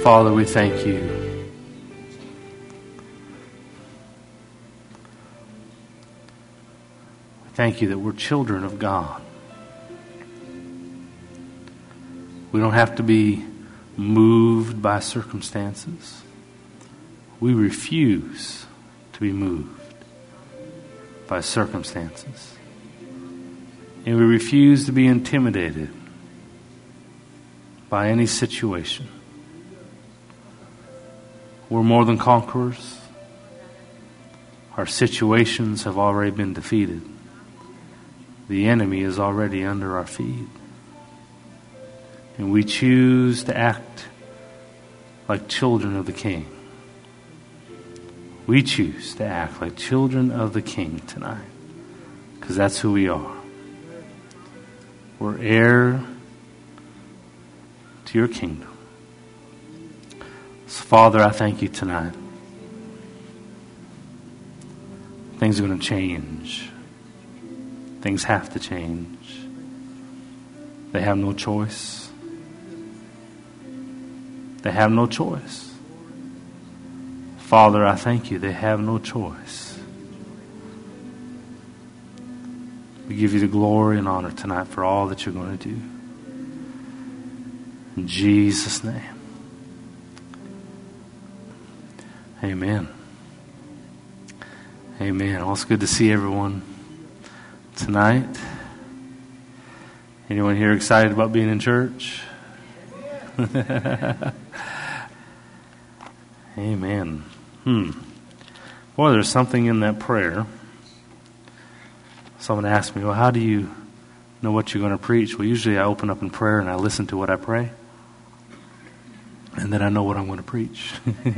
Father, we thank you. Thank you that we're children of God. We don't have to be moved by circumstances. We refuse to be moved by circumstances. And we refuse to be intimidated by any situation. We're more than conquerors. Our situations have already been defeated. The enemy is already under our feet. And we choose to act like children of the King. We choose to act like children of the King tonight. Because that's who we are. We're heir to your kingdom. So Father, I thank you tonight. Things are going to change. Things have to change. They have no choice. They have no choice. Father, I thank you. They have no choice. We give you the glory and honor tonight for all that you're going to do. In Jesus' name. Amen. Amen. Well, it's good to see everyone tonight. Anyone here excited about being in church? Amen. Boy, there's something in that prayer. Someone asked me, well, how do you know what you're going to preach? Well, usually I open up in prayer and I listen to what I pray. And then I know what I'm going to preach.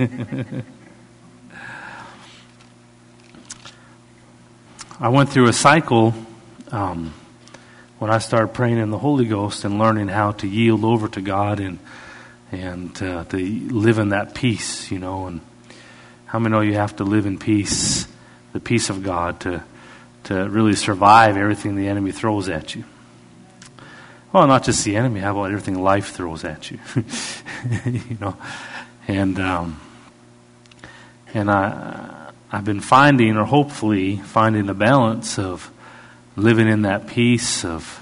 I went through a cycle when I started praying in the Holy Ghost and learning how to yield over to God and to live in that peace, you know. And how many know you have to live in peace, the peace of God, to really survive everything the enemy throws at you? Well, not just the enemy. How about everything life throws at you? You know, and I've been finding, or hopefully finding, a balance of living in that peace of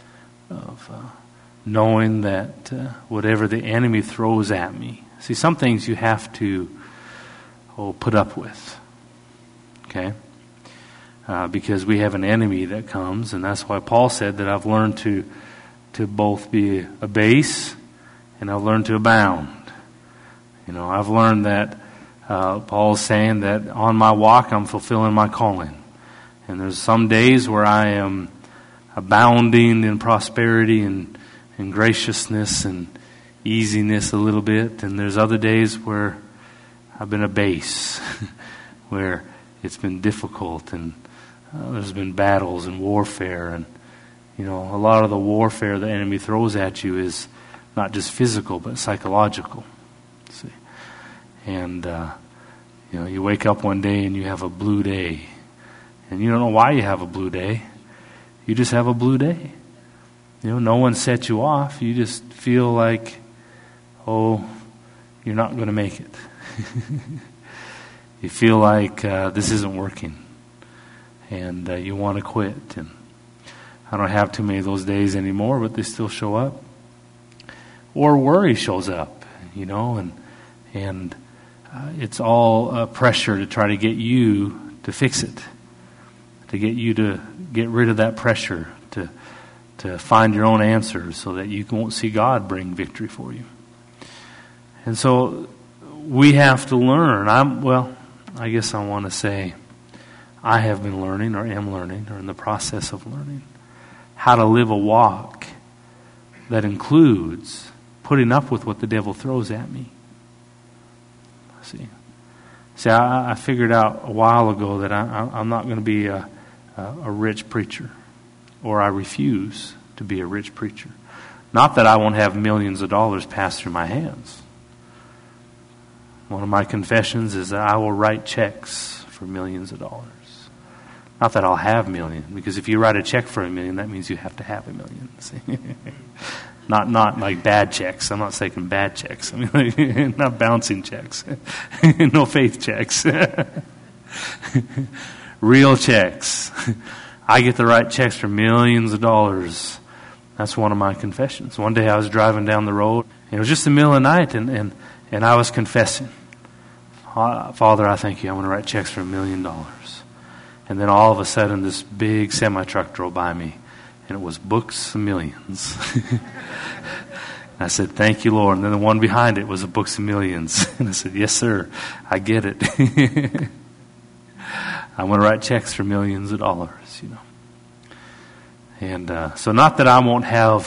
knowing that whatever the enemy throws at me. See, some things you have to put up with. Okay? Because we have an enemy that comes, and that's why Paul said that I've learned to both be a base and I've learned to abound. You know, I've learned that Paul's saying that on my walk I'm fulfilling my calling. And there's some days where I am abounding in prosperity and graciousness and easiness a little bit. And there's other days where I've been a base, where it's been difficult and there's been battles and warfare. And, you know, a lot of the warfare the enemy throws at you is not just physical but psychological. See? And, you know, you wake up one day and you have a blue day. And you don't know why you have a blue day. You just have a blue day. You know, no one set you off. You just feel like, you're not going to make it. You feel like this isn't working. And you want to quit. And I don't have too many of those days anymore, but they still show up. Or worry shows up, you know, and it's all pressure to try to get you to fix it. To get you to get rid of that pressure, to find your own answers so that you won't see God bring victory for you. And so we have to learn. I guess I want to say I have been learning or am learning or in the process of learning how to live a walk that includes putting up with what the devil throws at me. See, I figured out a while ago that I'm not going to be a rich preacher, or I refuse to be a rich preacher. Not that I won't have millions of dollars pass through my hands. One of my confessions is that I will write checks for millions of dollars. Not that I'll have millions, because if you write a check for $1 million, that means you have to have $1 million. See? Not like bad checks. I'm not saying bad checks. I mean, like, not bouncing checks. No faith checks. Real checks. I get to write checks for millions of dollars. That's one of my confessions. One day I was driving down the road, and it was just the middle of the night, and I was confessing, Father, I thank you. I want to write checks for $1 million. And then all of a sudden, this big semi-truck drove by me, and it was books of millions. I said, thank you, Lord. And then the one behind it was a books of millions. And I said, yes, sir, I get it. I want to write checks for millions of dollars, you know. And so not that I'm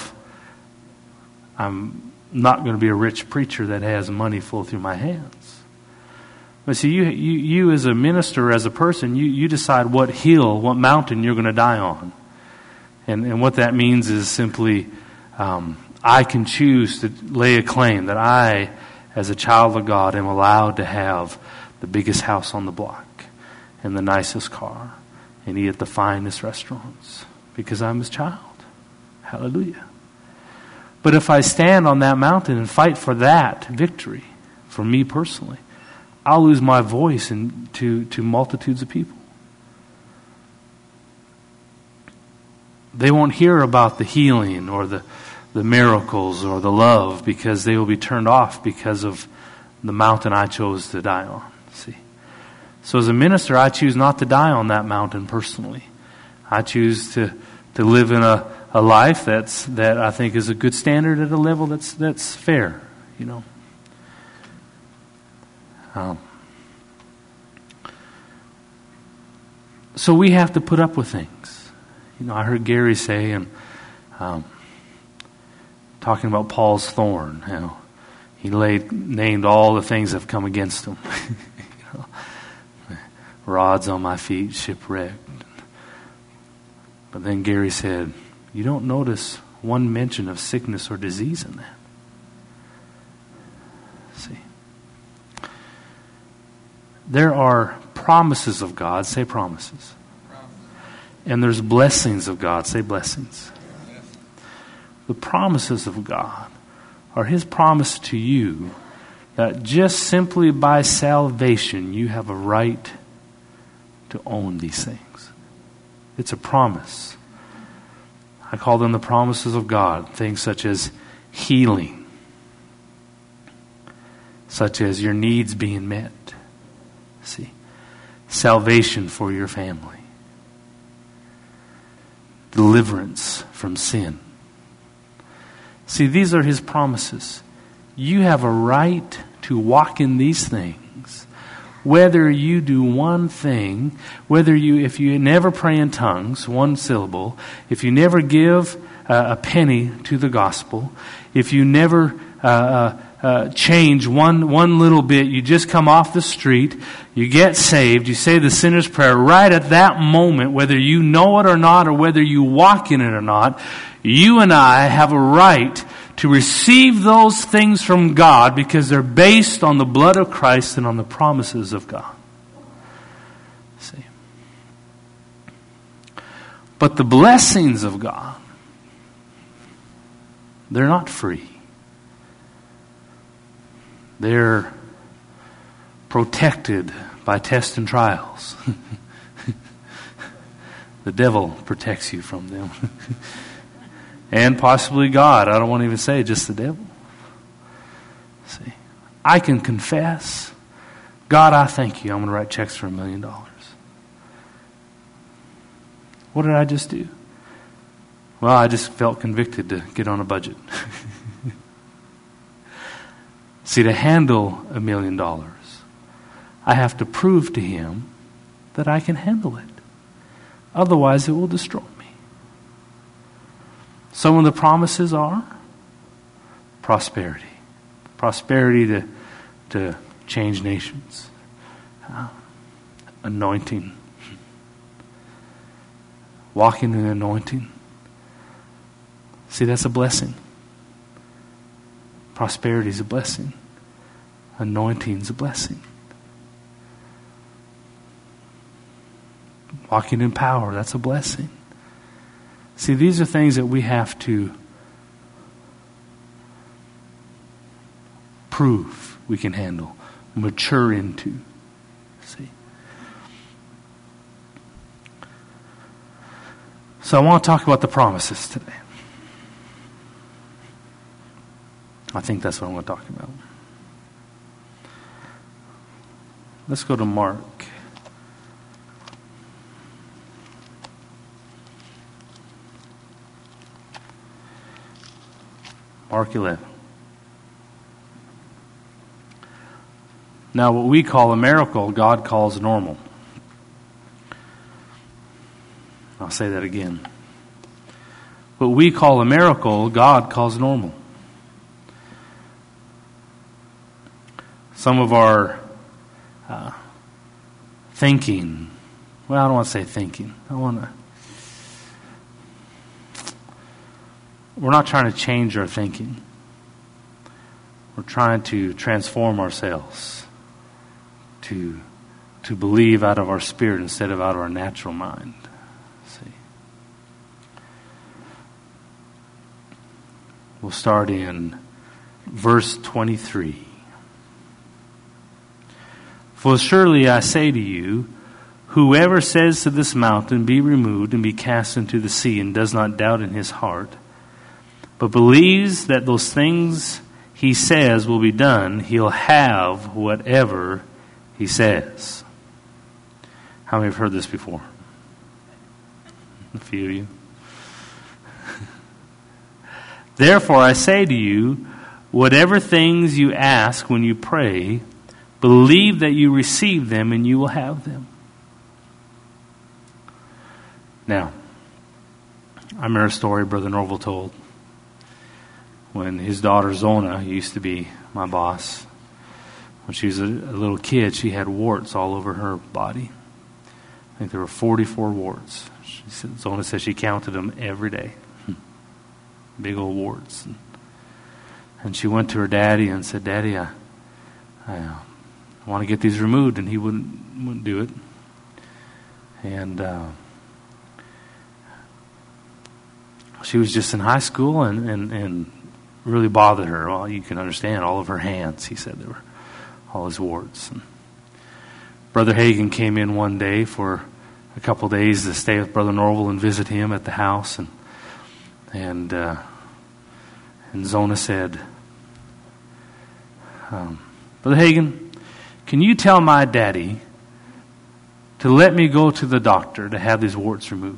not going to be a rich preacher that has money flow through my hands. But see, you as a minister, as a person, you decide what hill, what mountain you're going to die on. And what that means is simply, I can choose to lay a claim that I, as a child of God, am allowed to have the biggest house on the block and the nicest car and eat at the finest restaurants because I'm His child. Hallelujah. But if I stand on that mountain and fight for that victory, for me personally, I'll lose my voice to multitudes of people. They won't hear about the healing or the miracles or the love because they will be turned off because of the mountain I chose to die on. See? So as a minister, I choose not to die on that mountain personally. I choose to live in a life that I think is a good standard at a level that's fair, you know. So we have to put up with things. You know, I heard Gary say, and talking about Paul's thorn, you know, he named all the things that have come against him. You know, rods on my feet, shipwrecked. But then Gary said, you don't notice one mention of sickness or disease in that. See, there are promises of God. Say promises. And there's blessings of God. Say blessings. The promises of God are His promise to you that just simply by salvation you have a right to own these things. It's a promise. I call them the promises of God. Things such as healing, such as your needs being met. See, salvation for your family, deliverance from sin. See, these are His promises. You have a right to walk in these things. Whether you do one thing, if you never pray in tongues, one syllable, if you never give a penny to the gospel, if you never change one little bit, you just come off the street, you get saved, you say the sinner's prayer right at that moment, whether you know it or not, or whether you walk in it or not, you and I have a right to receive those things from God because they're based on the blood of Christ and on the promises of God. See? But the blessings of God, they're not free. They're protected by tests and trials. The devil protects you from them. And possibly God. I don't want to even say just the devil. See, I can confess, God, I thank you. I'm going to write checks for $1 million. What did I just do? Well, I just felt convicted to get on a budget. See, to handle $1 million, I have to prove to Him that I can handle it. Otherwise, it will destroy me. Some of the promises are prosperity. Prosperity to change nations. Anointing. Walking in anointing. See, that's a blessing. Prosperity is a blessing. Anointing is a blessing. Walking in power, that's a blessing. See, these are things that we have to prove we can handle, mature into. See? So I want to talk about the promises today. I think that's what I'm going to talk about. Let's go to Mark. Mark 11. Now, what we call a miracle, God calls normal. I'll say that again. What we call a miracle, God calls normal. Some of our thinking, well, I don't want to say thinking. We're not trying to change our thinking. We're trying to transform ourselves to believe out of our spirit instead of out of our natural mind. See? We'll start in verse 23. For surely I say to you, whoever says to this mountain, be removed and be cast into the sea, and does not doubt in his heart, but believes that those things he says will be done, he'll have whatever he says. How many have heard this before? A few of you. Therefore I say to you, whatever things you ask when you pray, believe that you receive them and you will have them. Now, I remember a story Brother Norval told when his daughter Zona, who used to be my boss, when she was a little kid, she had warts all over her body. I think there were 44 warts. Zona said she counted them every day. Big old warts. And she went to her daddy and said, Daddy, I want to get these removed, and he wouldn't do it. And she was just in high school and really bothered her. Well, you can understand, all of her hands, he said, there were all his warts. And Brother Hagin came in one day for a couple of days to stay with Brother Norval and visit him at the house. And Zona said, Brother Hagin, can you tell my daddy to let me go to the doctor to have these warts removed?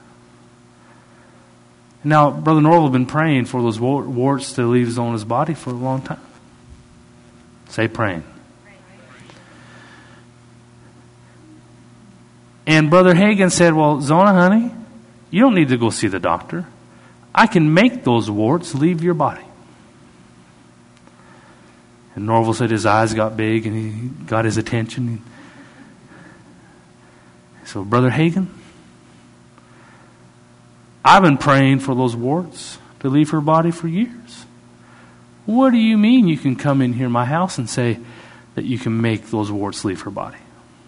Now, Brother Norval had been praying for those warts to leave Zona's body for a long time. Say praying. And Brother Hagin said, well, Zona, honey, you don't need to go see the doctor. I can make those warts leave your body. And Norval said his eyes got big and he got his attention. So, Brother Hagin, I've been praying for those warts to leave her body for years. What do you mean you can come in here my house and say that you can make those warts leave her body?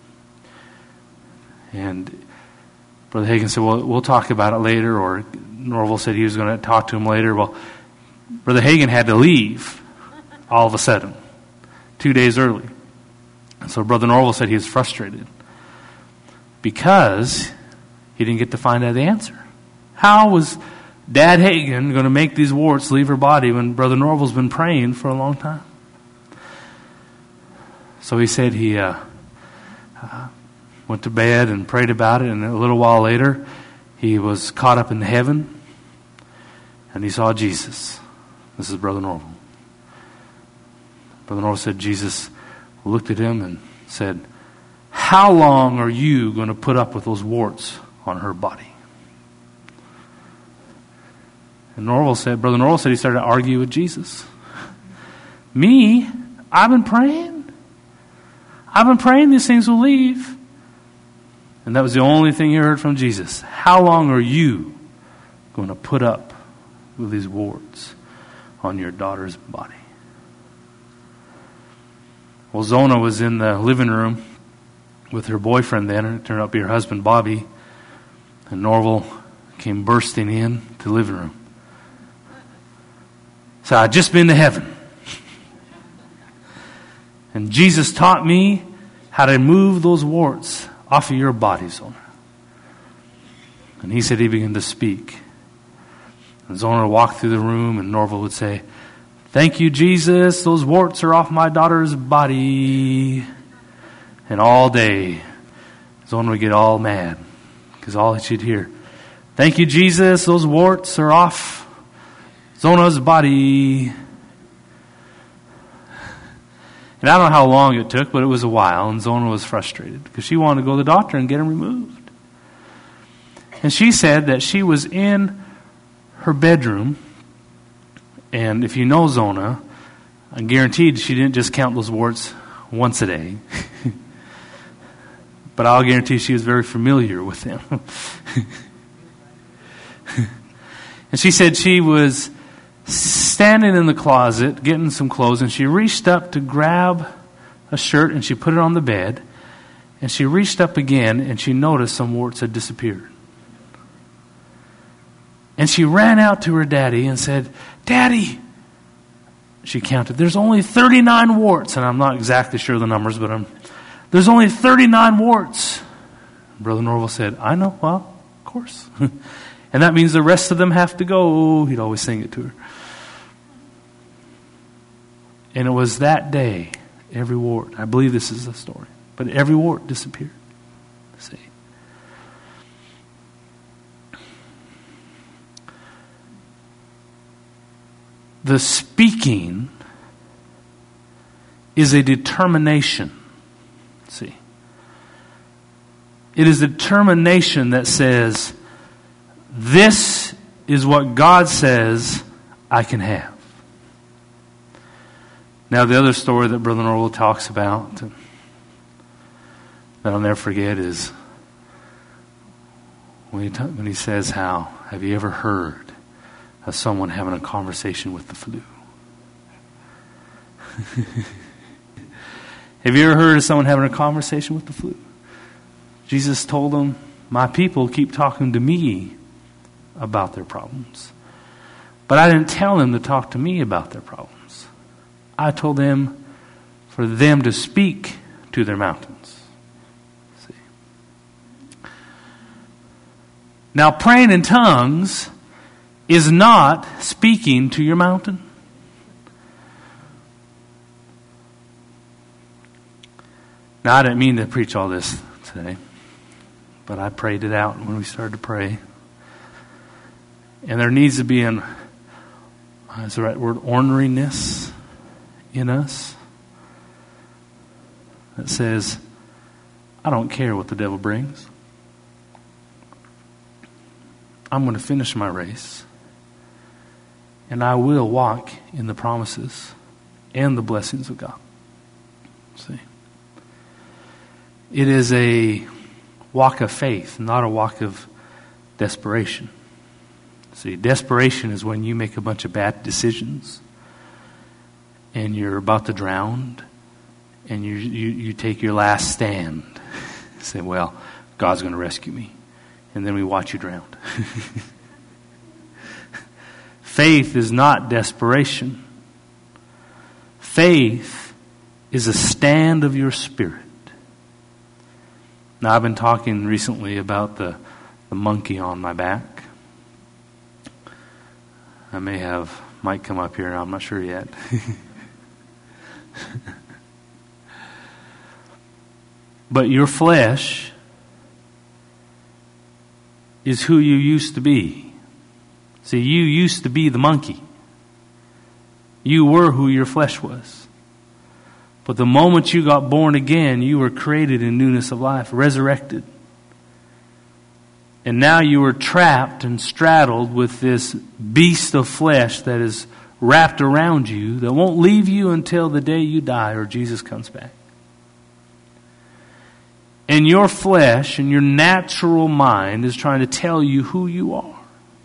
And Brother Hagin said, well, we'll talk about it later. Or Norval said he was going to talk to him later. Well, Brother Hagin had to leave all of a sudden, 2 days early. And so Brother Norval said he was frustrated because he didn't get to find out the answer. How was Dad Hagin going to make these warts leave her body when Brother Norval's been praying for a long time? So he said he went to bed and prayed about it, and a little while later he was caught up in heaven and he saw Jesus. This is Brother Norval. Brother Norval said Jesus looked at him and said, how long are you going to put up with those warts on her body? And Brother Norval said he started to argue with Jesus. Me? I've been praying. I've been praying these things will leave. And that was the only thing he heard from Jesus. How long are you going to put up with these warts on your daughter's body? Well, Zona was in the living room with her boyfriend then, and it turned out to be her husband, Bobby. And Norval came bursting in to the living room. So I'd just been to heaven. And Jesus taught me how to move those warts off of your body, Zona. And he said he began to speak. And Zona would walk through the room, and Norval would say, "Thank you, Jesus. Those warts are off my daughter's body." And all day, Zona would get all mad because all she'd hear, "Thank you, Jesus. Those warts are off Zona's body." And I don't know how long it took, but it was a while, and Zona was frustrated because she wanted to go to the doctor and get them removed. And she said that she was in her bedroom, and if you know Zona, I'm guaranteed she didn't just count those warts once a day. But I'll guarantee she was very familiar with them. And she said she was standing in the closet getting some clothes, and she reached up to grab a shirt and she put it on the bed, and she reached up again and she noticed some warts had disappeared. And she ran out to her daddy and said, "Daddy," she counted, "there's only 39 warts." And I'm not exactly sure of the numbers, but there's only 39 warts. Brother Norval said, "I know, well, of course." And that means the rest of them have to go. He'd always sing it to her. And it was that day, every wart, I believe this is the story, but every wart disappeared. See? The speaking is a determination. See? It is a determination that says, this is what God says I can have. Now, the other story that Brother Norval talks about that I'll never forget is when he says how, have you ever heard of someone having a conversation with the flu? Have you ever heard of someone having a conversation with the flu? Jesus told them, my people keep talking to me about their problems. But I didn't tell them to talk to me about their problems. I told them for them to speak to their mountains. See? Now, praying in tongues is not speaking to your mountain. Now, I didn't mean to preach all this today, but I prayed it out when we started to pray. And there needs to be is the right word, orneriness in us that says, I don't care what the devil brings. I'm going to finish my race. And I will walk in the promises and the blessings of God. See? It is a walk of faith, not a walk of desperation. See, desperation is when you make a bunch of bad decisions and you're about to drown and you take your last stand. Say, well, God's going to rescue me. And then we watch you drown. Faith is not desperation. Faith is a stand of your spirit. Now, I've been talking recently about the monkey on my back. I may have Mike come up here. I'm not sure yet. But your flesh is who you used to be. See, you used to be the monkey. You were who your flesh was. But the moment you got born again, you were created in newness of life, resurrected. And now you are trapped and straddled with this beast of flesh that is wrapped around you that won't leave you until the day you die or Jesus comes back. And your flesh and your natural mind is trying to tell you who you are.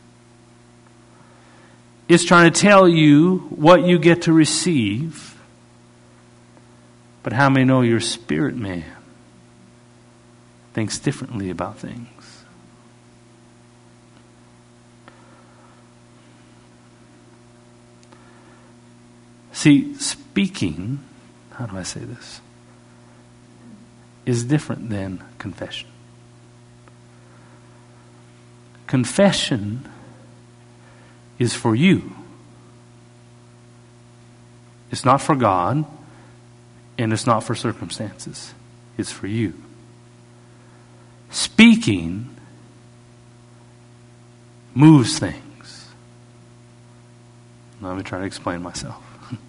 It's trying to tell you what you get to receive. But how many know your spirit man thinks differently about things? See, speaking, how do I say this, is different than confession. Confession is for you. It's not for God, and it's not for circumstances. It's for you. Speaking moves things. Let me try to explain myself.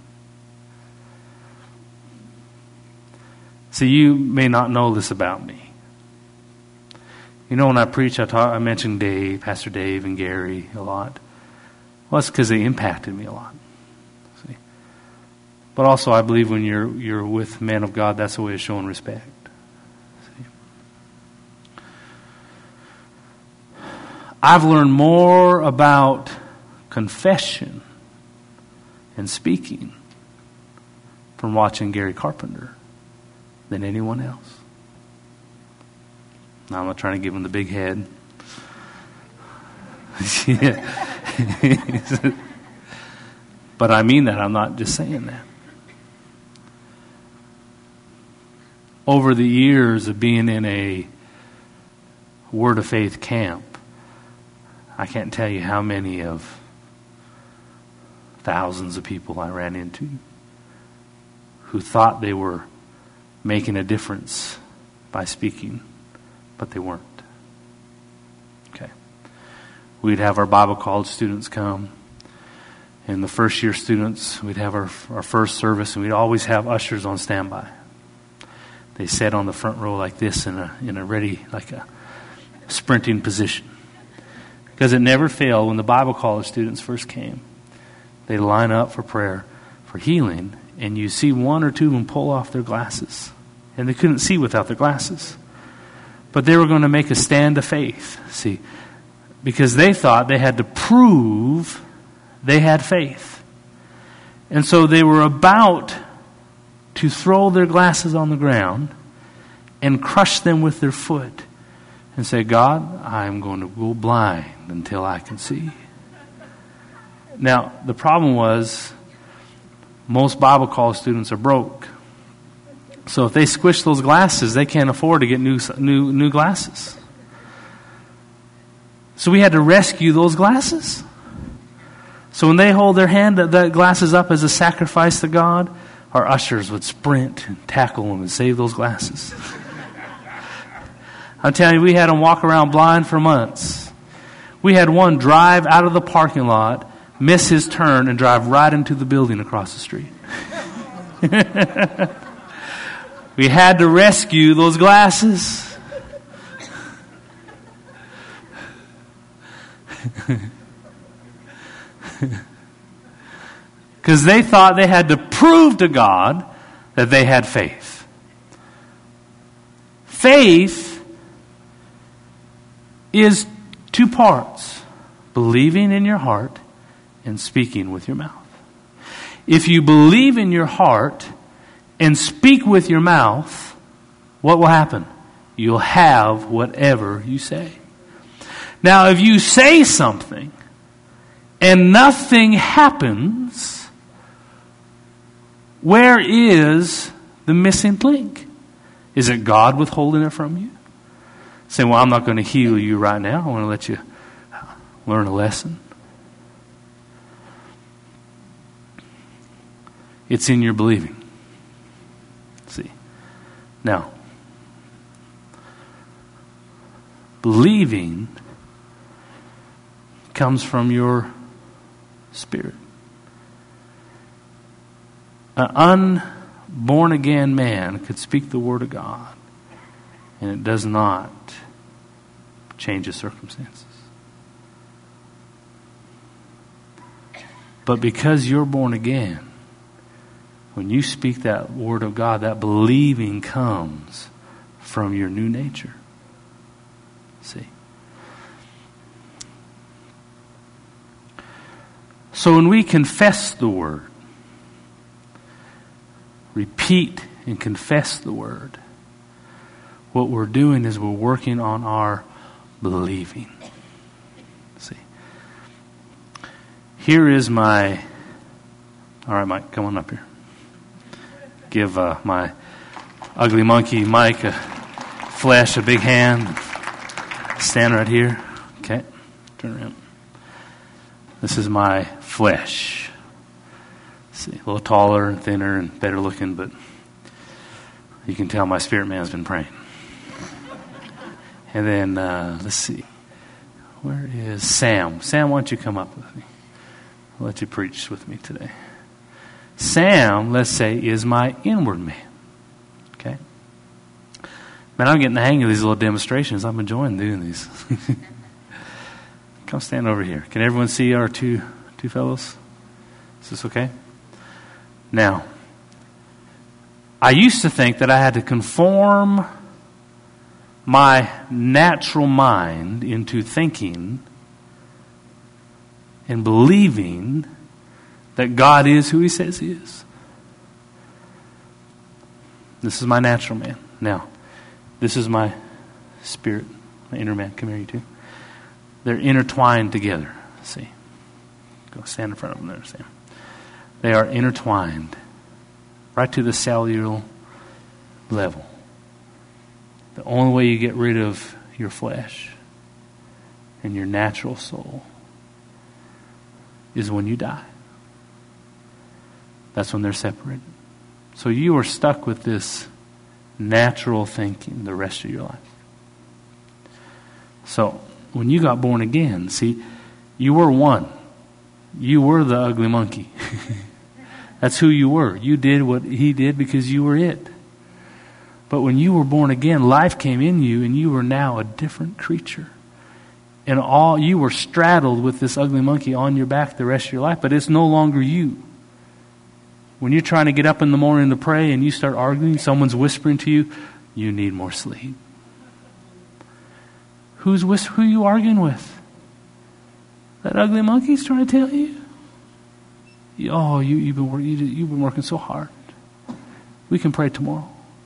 See, you may not know this about me. You know, when I preach, I mention Dave, Pastor Dave and Gary a lot. Well, it's because they impacted me a lot. See? But also, I believe when you're with men of God, that's a way of showing respect. See? I've learned more about confession and speaking from watching Gary Carpenter than anyone else. Now, I'm not trying to give him the big head. But I mean that. I'm not just saying that. Over the years of being in a Word of Faith camp, I can't tell you how many of thousands of people I ran into who thought they were making a difference by speaking, but they weren't. Okay. We'd have our Bible college students come, and the first year students, we'd have our first service, and we'd always have ushers on standby. They sat on the front row like this in a ready, like a sprinting position. Because it never failed when the Bible college students first came. They'd line up for prayer, for healing, and you see one or two of them pull off their glasses. And they couldn't see without their glasses. But they were going to make a stand of faith, see, because they thought they had to prove they had faith. And so they were about to throw their glasses on the ground and crush them with their foot and say, God, I'm going to go blind until I can see. Now, the problem was most Bible college students are broke. So if they squish those glasses, they can't afford to get new glasses. So we had to rescue those glasses. So when they hold their the glasses up as a sacrifice to God, our ushers would sprint and tackle them and save those glasses. I'm telling you, we had them walk around blind for months. We had one drive out of the parking lot, miss his turn, and drive right into the building across the street. We had to rescue those glasses. Because they thought they had to prove to God that they had faith. Faith is two parts: believing in your heart and speaking with your mouth. If you believe in your heart and speak with your mouth, what will happen? You'll have whatever you say. Now, if you say something and nothing happens, where is the missing link? Is it God withholding it from you? Say, well, I'm not going to heal you right now. I want to let you learn a lesson. It's in your believing. See. Now, believing comes from your spirit. An unborn again man could speak the word of God, and it does not change his circumstances. But because you're born again, when you speak that word of God, that believing comes from your new nature. See? So when we confess the word, repeat and confess the word, what we're doing is we're working on our believing. See? Here is my... All right, Mike, come on up here. give my ugly monkey Mike a big hand. Stand right here. Okay, turn around. This is my flesh. See, a little taller and thinner and better looking, but you can tell my spirit man's been praying. And then, let's see. Where is Sam? Sam, why don't you come up with me? I'll let you preach with me today. Sam, let's say, is my inward man. Okay? Man, I'm getting the hang of these little demonstrations. I'm enjoying doing these. Come stand over here. Can everyone see our two fellows? Is this okay? Now, I used to think that I had to conform my natural mind into thinking and believing that God is who He says He is. This is my natural man. Now, this is my spirit, my inner man. Come here, you two. They're intertwined together. See? Go stand in front of them there, Sam. They are intertwined right to the cellular level. The only way you get rid of your flesh and your natural soul is when you die. That's when they're separated. So you are stuck with this natural thinking the rest of your life. So when you got born again, see, you were one. You were the ugly monkey. That's who you were. You did what he did because you were it. But when you were born again, life came in you and you were now a different creature. And you were straddled with this ugly monkey on your back the rest of your life, but it's no longer you. When you're trying to get up in the morning to pray and you start arguing, someone's whispering to you, you need more sleep. Who are you arguing with? That ugly monkey's trying to tell you? You've been working so hard. We can pray tomorrow.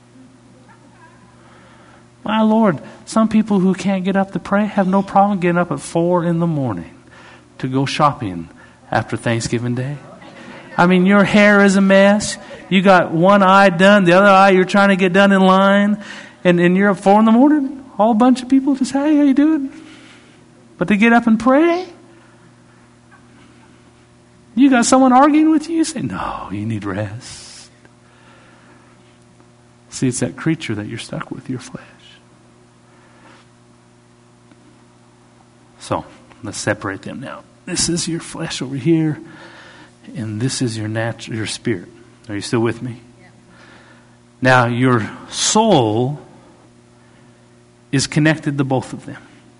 My Lord, some people who can't get up to pray have no problem getting up at 4 a.m. to go shopping after Thanksgiving Day. I mean, your hair is a mess. You got one eye done, the other eye you're trying to get done in line, and you're up 4 a.m. All a bunch of people just, hey, how you doing? But to get up and pray? You got someone arguing with you? You say, no, you need rest. See, it's that creature that you're stuck with, your flesh. So, let's separate them now. This is your flesh over here, and this is your spirit. Are you still with me? Yeah. Now, your soul is connected to both of them.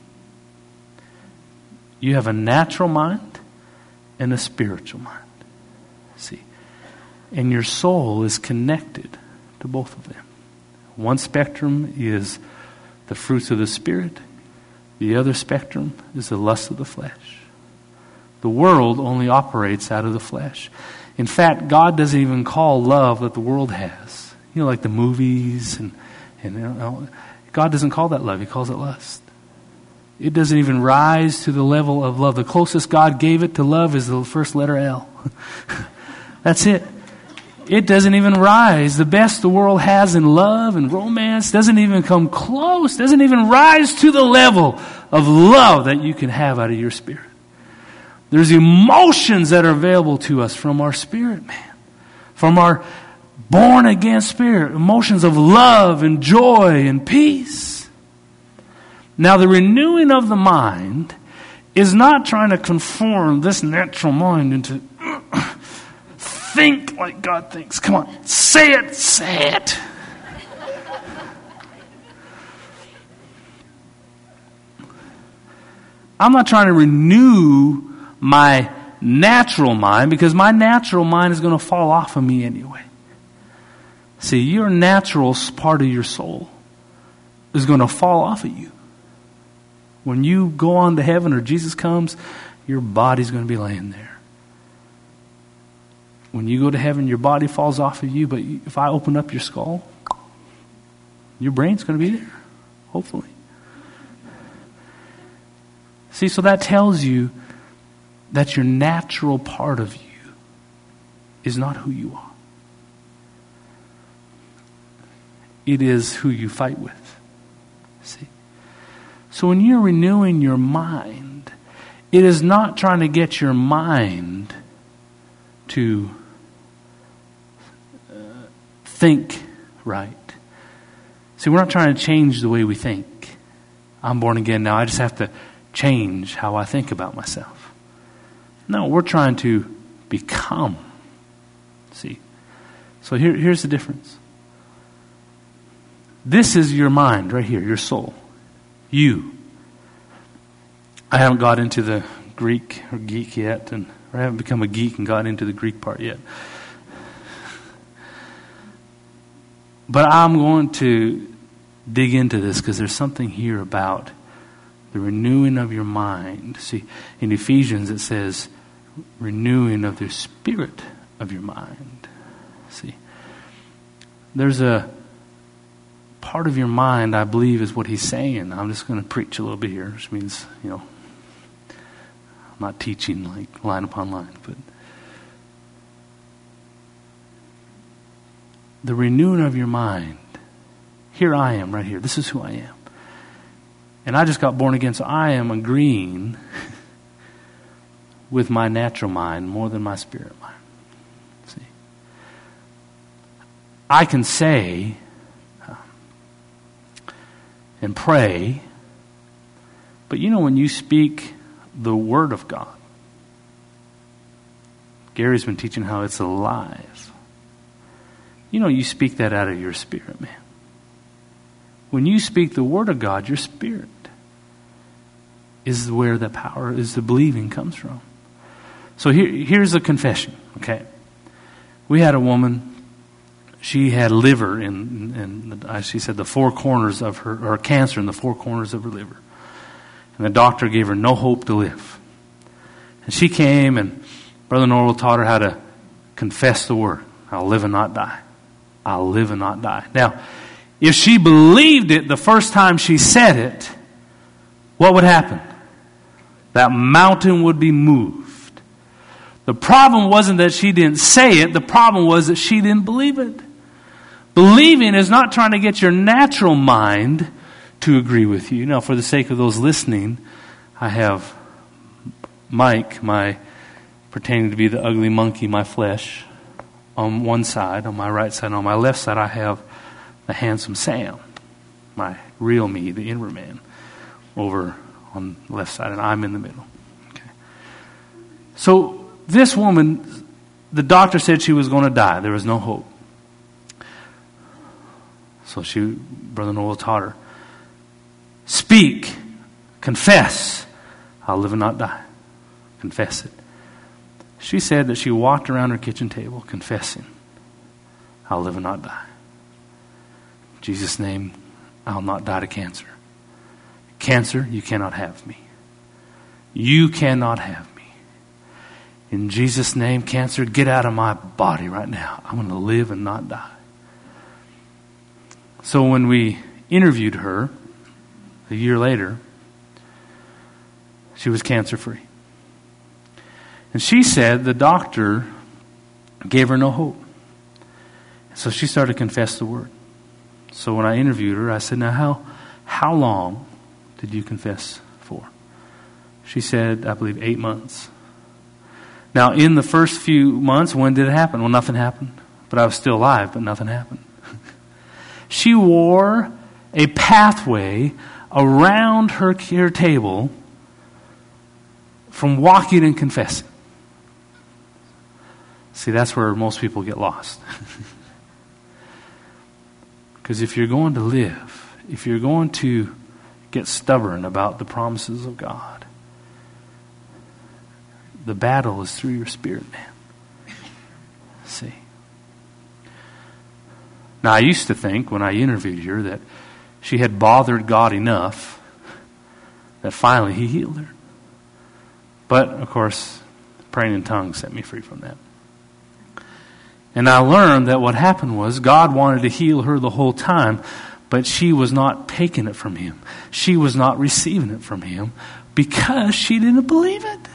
You have a natural mind and a spiritual mind. See? And your soul is connected to both of them. One spectrum is the fruits of the Spirit. The other spectrum is the lust of the flesh. The world only operates out of the flesh. In fact, God doesn't even call love that the world has. You know, like the movies and God doesn't call that love. He calls it lust. It doesn't even rise to the level of love. The closest God gave it to love is the first letter L. That's it. It doesn't even rise. The best the world has in love and romance doesn't even come close, doesn't even rise to the level of love that you can have out of your spirit. There's emotions that are available to us from our spirit, man. From our born again spirit. Emotions of love and joy and peace. Now, the renewing of the mind is not trying to conform this natural mind into think like God thinks. Come on, say it. I'm not trying to renew my natural mind because my natural mind is going to fall off of me anyway. See, your natural part of your soul is going to fall off of you. When you go on to heaven or Jesus comes, your body's going to be laying there. When you go to heaven, your body falls off of you, but if I open up your skull, your brain's going to be there, hopefully. See, so that tells you that your natural part of you is not who you are. It is who you fight with. See? So when you're renewing your mind, it is not trying to get your mind to think right. See, we're not trying to change the way we think. I'm born again now. I just have to change how I think about myself. No, we're trying to become. See? So here's the difference. This is your mind right here, your soul. You. I haven't got into the Greek or geek yet, or I haven't become a geek and got into the Greek part yet. But I'm going to dig into this because there's something here about the renewing of your mind. See, in Ephesians it says, renewing of the spirit of your mind. See, there's a part of your mind, I believe, is what he's saying. I'm just going to preach a little bit here, which means, I'm not teaching like line upon line, but the renewing of your mind. Here I am, right here. This is who I am. And I just got born again, so I am agreeing with my natural mind more than my spirit mind. See? I can say and pray, but when you speak the Word of God, Gary's been teaching how it's alive. You speak that out of your spirit, man. When you speak the Word of God, your spirit is where the power, is the believing comes from. So here's a confession, okay? We had a woman, she had liver she said the four corners of her, or cancer in the four corners of her liver. And the doctor gave her no hope to live. And she came, and Brother Norwell taught her how to confess the Word. I'll live and not die. I'll live and not die. Now, if she believed it the first time she said it, what would happen? That mountain would be moved. The problem wasn't that she didn't say it. The problem was that she didn't believe it. Believing is not trying to get your natural mind to agree with you. Now, for the sake of those listening, I have Mike, pretending to be the ugly monkey, my flesh, on one side, on my right side. On my left side, I have the handsome Sam, my real me, the inward man, over on the left side, and I'm in the middle. Okay. So this woman, the doctor said she was going to die. There was no hope. So Brother Noel taught her, speak, confess, I'll live and not die. Confess it. She said that she walked around her kitchen table confessing, I'll live and not die. In Jesus' name, I'll not die to cancer. Cancer, you cannot have me. You cannot have me. In Jesus' name, cancer, get out of my body right now. I'm going to live and not die. So when we interviewed her a year later, she was cancer-free. And she said the doctor gave her no hope. So she started to confess the Word. So when I interviewed her, I said, now how long did you confess for? She said, I believe 8 months. Now, in the first few months, when did it happen? Well, nothing happened. But I was still alive, but nothing happened. She wore a pathway around her table from walking and confessing. See, that's where most people get lost. Because if you're going to live, if you're going to get stubborn about the promises of God, the battle is through your spirit, man. See. Now, I used to think when I interviewed her that she had bothered God enough that finally He healed her. But, of course, praying in tongues set me free from that. And I learned that what happened was God wanted to heal her the whole time, but she was not taking it from Him. She was not receiving it from Him because she didn't believe it.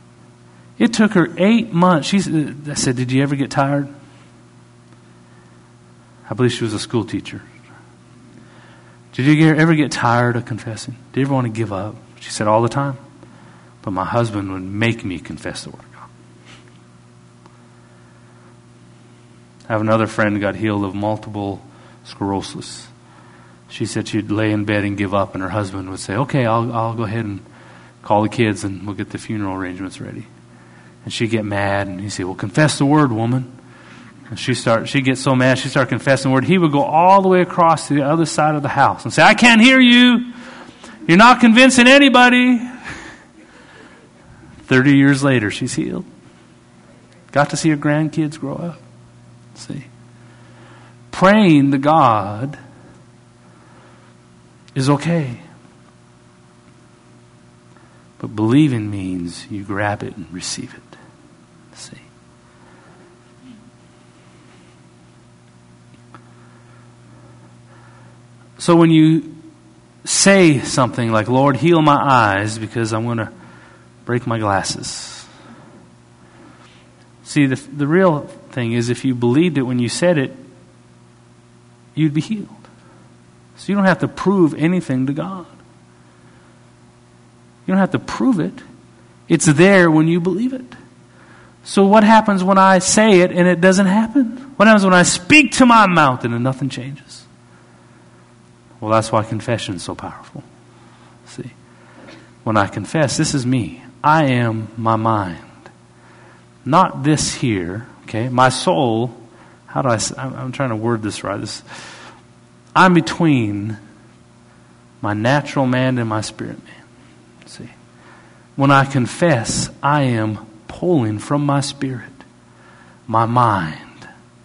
It took her 8 months. I said, did you ever get tired? I believe she was a school teacher. Did you ever get tired of confessing? Did you ever want to give up? She said, all the time. But my husband would make me confess the Word of God. I have another friend who got healed of multiple sclerosis. She said she'd lay in bed and give up, and her husband would say, okay, I'll go ahead and call the kids and we'll get the funeral arrangements ready. And she'd get mad, and he'd say, well, confess the Word, woman. And she'd get so mad, she'd start confessing the Word. He would go all the way across to the other side of the house and say, I can't hear you. You're not convincing anybody. 30 years later, she's healed. Got to see her grandkids grow up. See? Praying to God is okay. But believing means you grab it and receive it. See? So when you say something like, Lord, heal my eyes because I'm going to break my glasses. See, the real thing is if you believed it when you said it, you'd be healed. So you don't have to prove anything to God. You don't have to prove it. It's there when you believe it. So what happens when I say it and it doesn't happen? What happens when I speak to my mountain and nothing changes? Well, that's why confession is so powerful. See, when I confess, this is me. I am my mind. Not this here, okay? My soul, I'm trying to word this right. I'm between my natural man and my spirit man. See, when I confess, I am pulling from my spirit, my mind,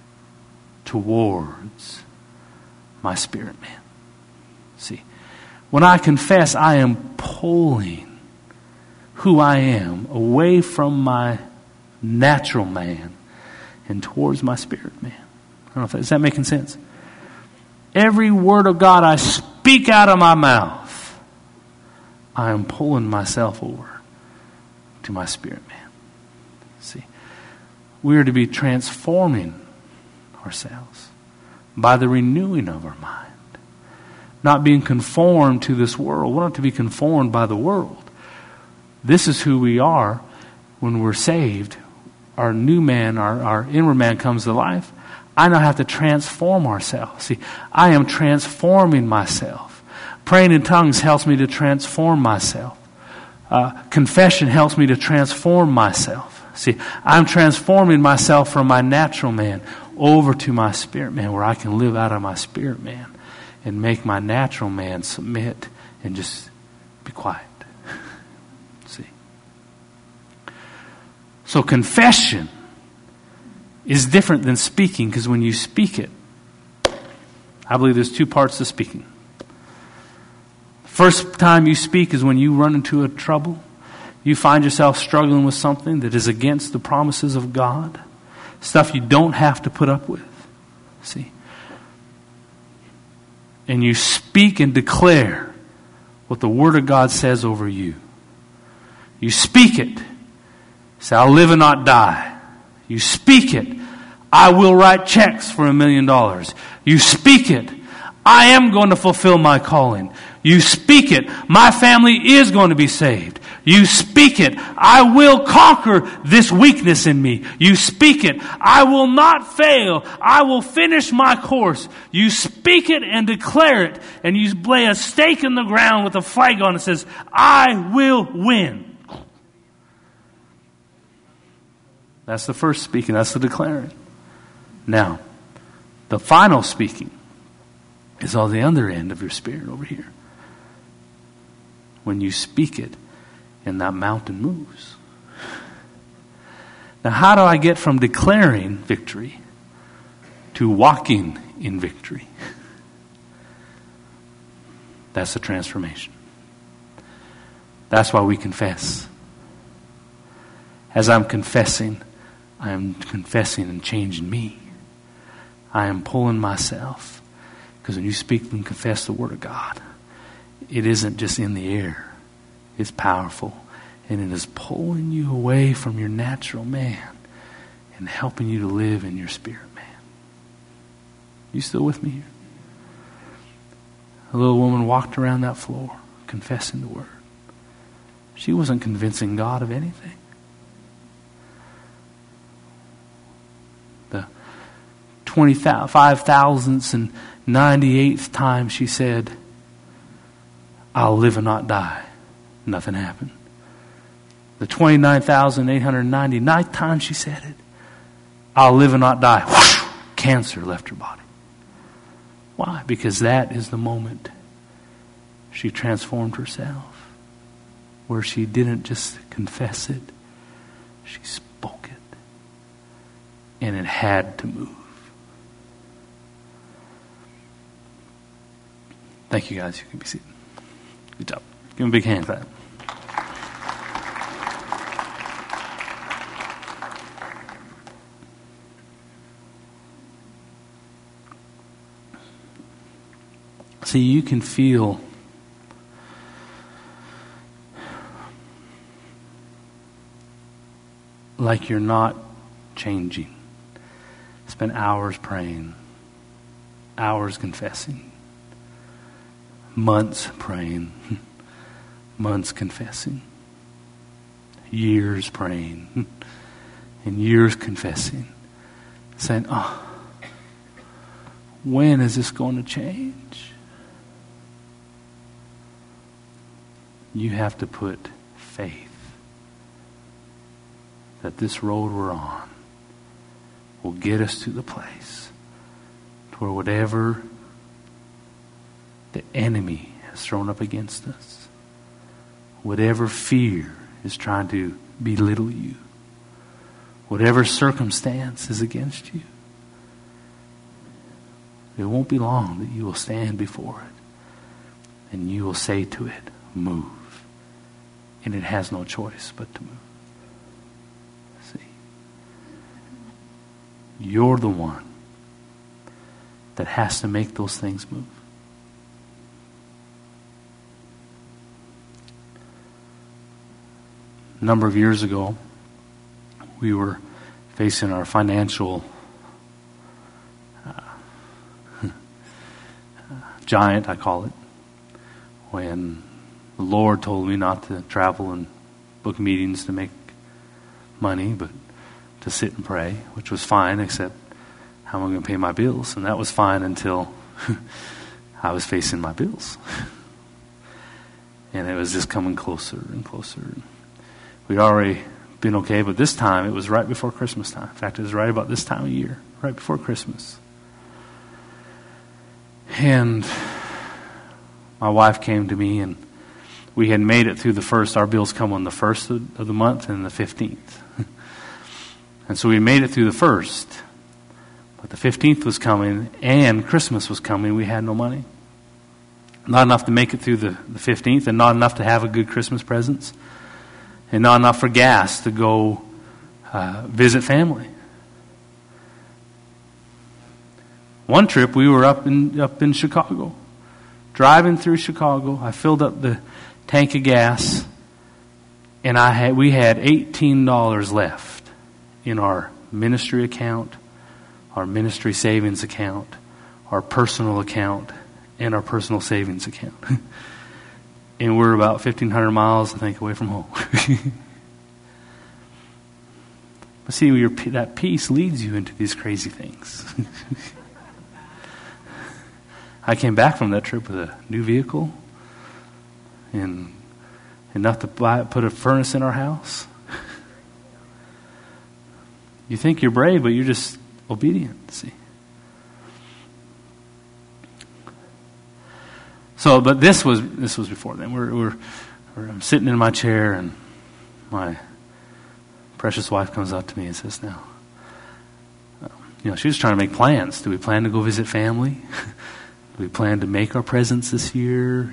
towards my spirit man. See, when I confess, I am pulling who I am away from my natural man and towards my spirit man. I don't know if is that making sense? Every word of God I speak out of my mouth, I am pulling myself over to my spirit man. See, we are to be transforming ourselves by the renewing of our mind. Not being conformed to this world. We're not to be conformed by the world. This is who we are when we're saved. Our new man, our inward man comes to life. I now have to transform ourselves. See, I am transforming myself. Praying in tongues helps me to transform myself. Confession helps me to transform myself. See, I'm transforming myself from my natural man over to my spirit man, where I can live out of my spirit man and make my natural man submit and just be quiet. See? So confession is different than speaking, because when you speak it, I believe there's two parts to speaking. First time you speak is when you run into a trouble. You find yourself struggling with something that is against the promises of God. Stuff you don't have to put up with. See? And you speak and declare what the Word of God says over you. You speak it. Say, I'll live and not die. You speak it. I will write checks for $1 million. You speak it. I am going to fulfill my calling. You speak it. My family is going to be saved. You speak it. I will conquer this weakness in me. You speak it. I will not fail. I will finish my course. You speak it and declare it. And you lay a stake in the ground with a flag on it that says, I will win. That's the first speaking. That's the declaring. Now, the final speaking is on the other end of your spirit over here. When you speak it, and that mountain moves. Now, how do I get from declaring victory to walking in victory? That's the transformation. That's why we confess. As I'm confessing, I am confessing and changing me. I am pulling myself. Because when you speak and confess the Word of God, it isn't just in the air. It's powerful. And it is pulling you away from your natural man and helping you to live in your spirit man. You still with me here? A little woman walked around that floor confessing the word. She wasn't convincing God of anything. The 25,000th and 98th time she said, I'll live and not die. Nothing happened. The 29,899th time she said it, I'll live and not die. Whoosh, cancer left her body. Why? Because that is the moment she transformed herself, where she didn't just confess it, she spoke it. And it had to move. Thank you, guys. You can be seated. Good job. Give them a big hand for that. See, you can feel like you're not changing. Spend hours praying, hours confessing, months praying, months confessing, years praying, and years confessing, saying, oh, when is this going to change? You have to put faith that this road we're on will get us to the place to where whatever the enemy has thrown up against us, whatever fear is trying to belittle you, whatever circumstance is against you, it won't be long that you will stand before it and you will say to it, move. And it has no choice but to move. See? You're the one that has to make those things move. A number of years ago, we were facing our financial giant, I call it, when the Lord told me not to travel and book meetings to make money, but to sit and pray, which was fine, except how am I going to pay my bills? And that was fine until I was facing my bills. And it was just coming closer and closer. We'd already been okay, but this time it was right before Christmas time. In fact, it was right about this time of year, right before Christmas. And my wife came to me, and we had made it through the first. Our bills come on the 1st of the month and the 15th. And so we made it through the first. But the 15th was coming and Christmas was coming. We had no money. Not enough to make it through the 15th, and not enough to have a good Christmas presents. And not enough for gas to go visit family. One trip we were up in Chicago. Driving through Chicago, I filled up the tank of gas, and we had $18 left in our ministry account, our ministry savings account, our personal account, and our personal savings account. And we're about 1,500 miles, I think, away from home. But see, that peace leads you into these crazy things. I came back from that trip with a new vehicle and enough to put a furnace in our house. You think you're brave, but you're just obedient. See. So, but this was before then. I'm sitting in my chair, and my precious wife comes up to me and says, "Now, she was trying to make plans. Do we plan to go visit family? Do we plan to make our presents this year?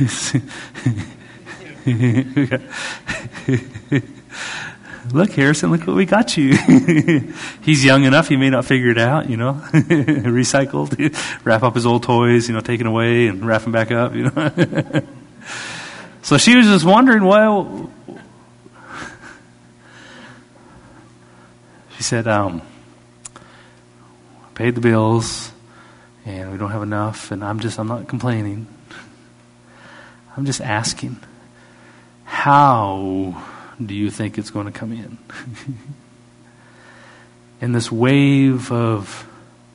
Look, Harrison, look what we got you." He's young enough, he may not figure it out, recycled, wrap up his old toys, taken away and wrap them back up, So she was just wondering, well, she said, paid the bills, and we don't have enough, and I'm not complaining. I'm just asking, how do you think it's going to come in? In this wave of,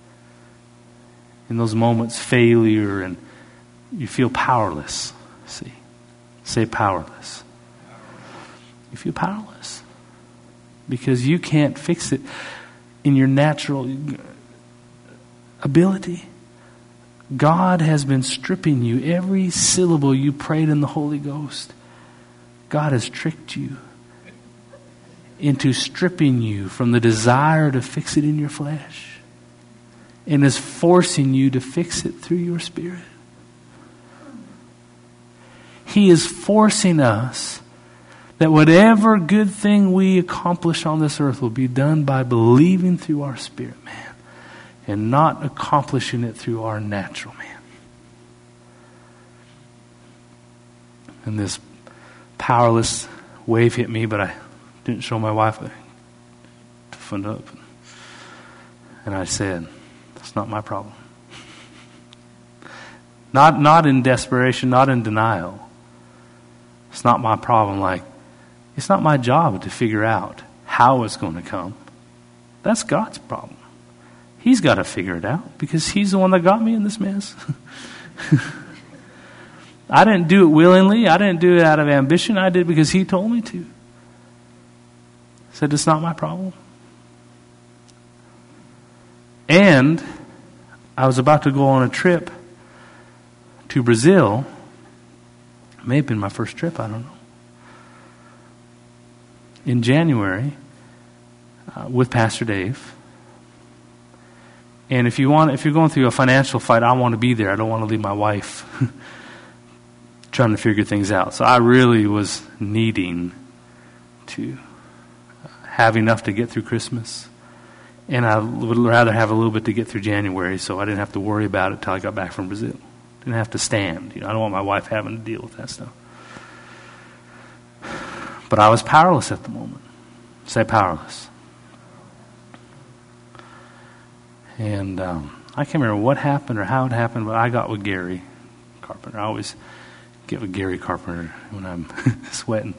in those moments, failure, and you feel powerless. See? Say powerless. You feel powerless. Because you can't fix it in your natural ability. God has been stripping you. Every syllable you prayed in the Holy Ghost, God has tricked you into stripping you from the desire to fix it in your flesh, and is forcing you to fix it through your spirit. He is forcing us that whatever good thing we accomplish on this earth will be done by believing through our spirit man, and not accomplishing it through our natural man. And this powerless wave hit me, but I didn't show my wife. I toughened up. And I said, that's not my problem. Not in desperation, not in denial. It's not my problem. Like, it's not my job to figure out how it's going to come. That's God's problem. He's got to figure it out, because He's the one that got me in this mess. I didn't do it willingly. I didn't do it out of ambition. I did it because He told me to. I said, it's not my problem. And I was about to go on a trip to Brazil. It may have been my first trip, I don't know. In January, with Pastor Dave. And if you're going through a financial fight, I want to be there. I don't want to leave my wife trying to figure things out. So I really was needing to have enough to get through Christmas. And I would rather have a little bit to get through January, so I didn't have to worry about it till I got back from Brazil. Didn't have to stand. I don't want my wife having to deal with that stuff. But I was powerless at the moment. Say powerless. And I can't remember what happened or how it happened, but I got with Gary Carpenter. I always get with Gary Carpenter when I'm sweating.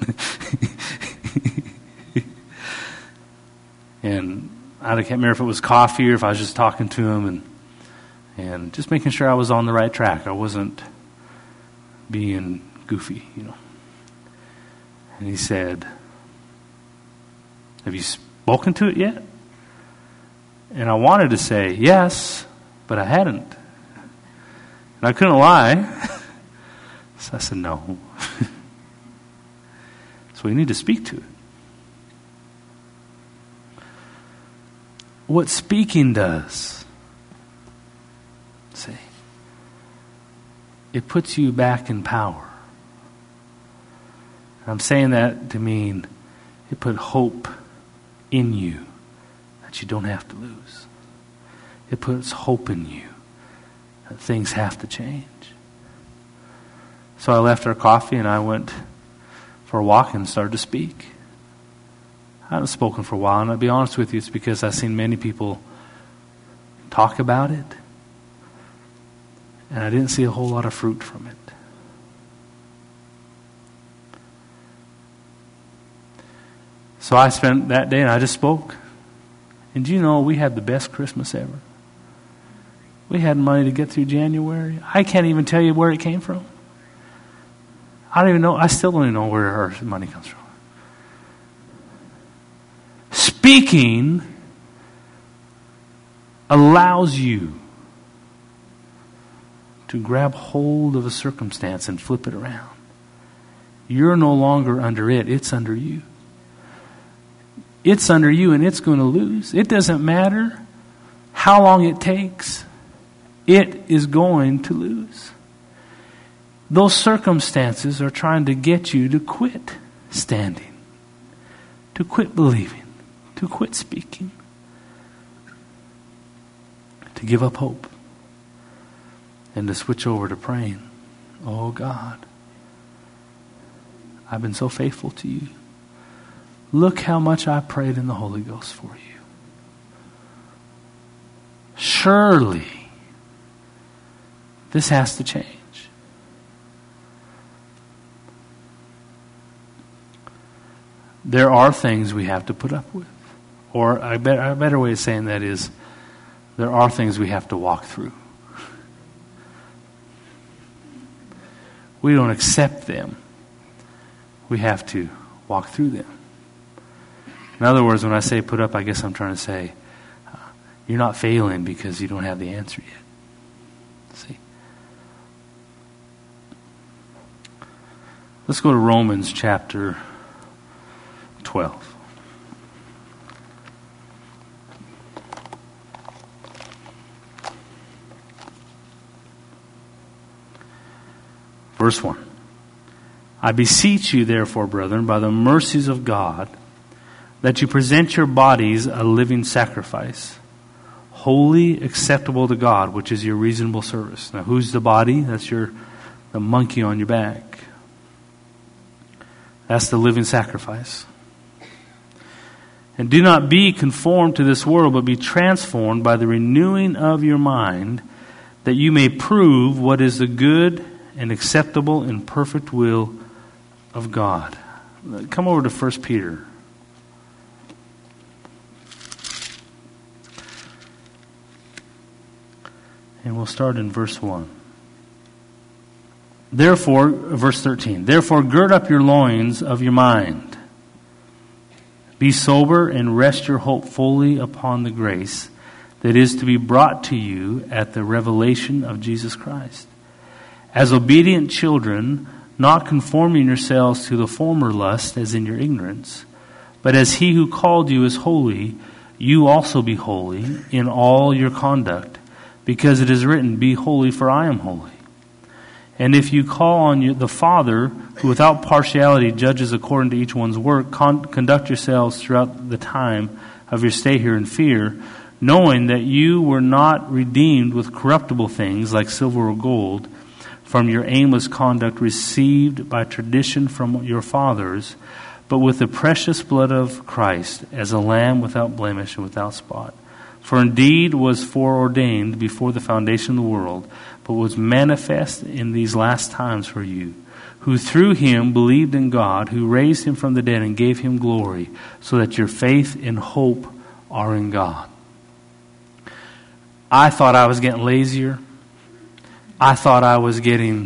And I can't remember if it was coffee or if I was just talking to him and just making sure I was on the right track. I wasn't being goofy, And he said, have you spoken to it yet? And I wanted to say yes, but I hadn't. And I couldn't lie. So I said no. So we need to speak to it. What speaking does, see, it puts you back in power. I'm saying that to mean it put hope in you that you don't have to lose. It puts hope in you that things have to change. So I left our coffee and I went for a walk and started to speak. I haven't spoken for a while, and I'll be honest with you, it's because I've seen many people talk about it, and I didn't see a whole lot of fruit from it. So I spent that day and I just spoke. And do you know, we had the best Christmas ever. We had money to get through January. I can't even tell you where it came from. I don't even know. I still don't even know where our money comes from. Speaking allows you to grab hold of a circumstance and flip it around. You're no longer under it. It's under you. It's under you and it's going to lose. It doesn't matter how long it takes. It is going to lose. Those circumstances are trying to get you to quit standing, to quit believing, to quit speaking, to give up hope, and to switch over to praying. Oh God, I've been so faithful to you. Look how much I prayed in the Holy Ghost for you. Surely This has to change. There are things we have to put up with. Or a better way of saying that is, there are things we have to walk through. We don't accept them. We have to walk through them. In other words, when I say put up, I guess I'm trying to say, you're not failing because you don't have the answer yet. See? Let's go to Romans chapter 12. Verse 1. I beseech you, therefore, brethren, by the mercies of God, that you present your bodies a living sacrifice, holy, acceptable to God, which is your reasonable service. Now, who's the body? That's the monkey on your back. That's the living sacrifice. And do not be conformed to this world, but be transformed by the renewing of your mind, that you may prove what is the good and acceptable and perfect will of God. Come over to 1 Peter. And we'll start in verse 1. Therefore, verse 13, therefore gird up your loins of your mind. Be sober and rest your hope fully upon the grace that is to be brought to you at the revelation of Jesus Christ. As obedient children, not conforming yourselves to the former lust as in your ignorance, but as he who called you is holy, you also be holy in all your conduct, because it is written, be holy for I am holy. And if you call on the Father, who without partiality judges according to each one's work, conduct yourselves throughout the time of your stay here in fear, knowing that you were not redeemed with corruptible things like silver or gold, from your aimless conduct received by tradition from your fathers, but with the precious blood of Christ, as a lamb without blemish and without spot. For indeed was foreordained before the foundation of the world, but was manifest in these last times for you, who through him believed in God, who raised him from the dead and gave him glory, so that your faith and hope are in God. I thought I was getting lazier. I thought I was becoming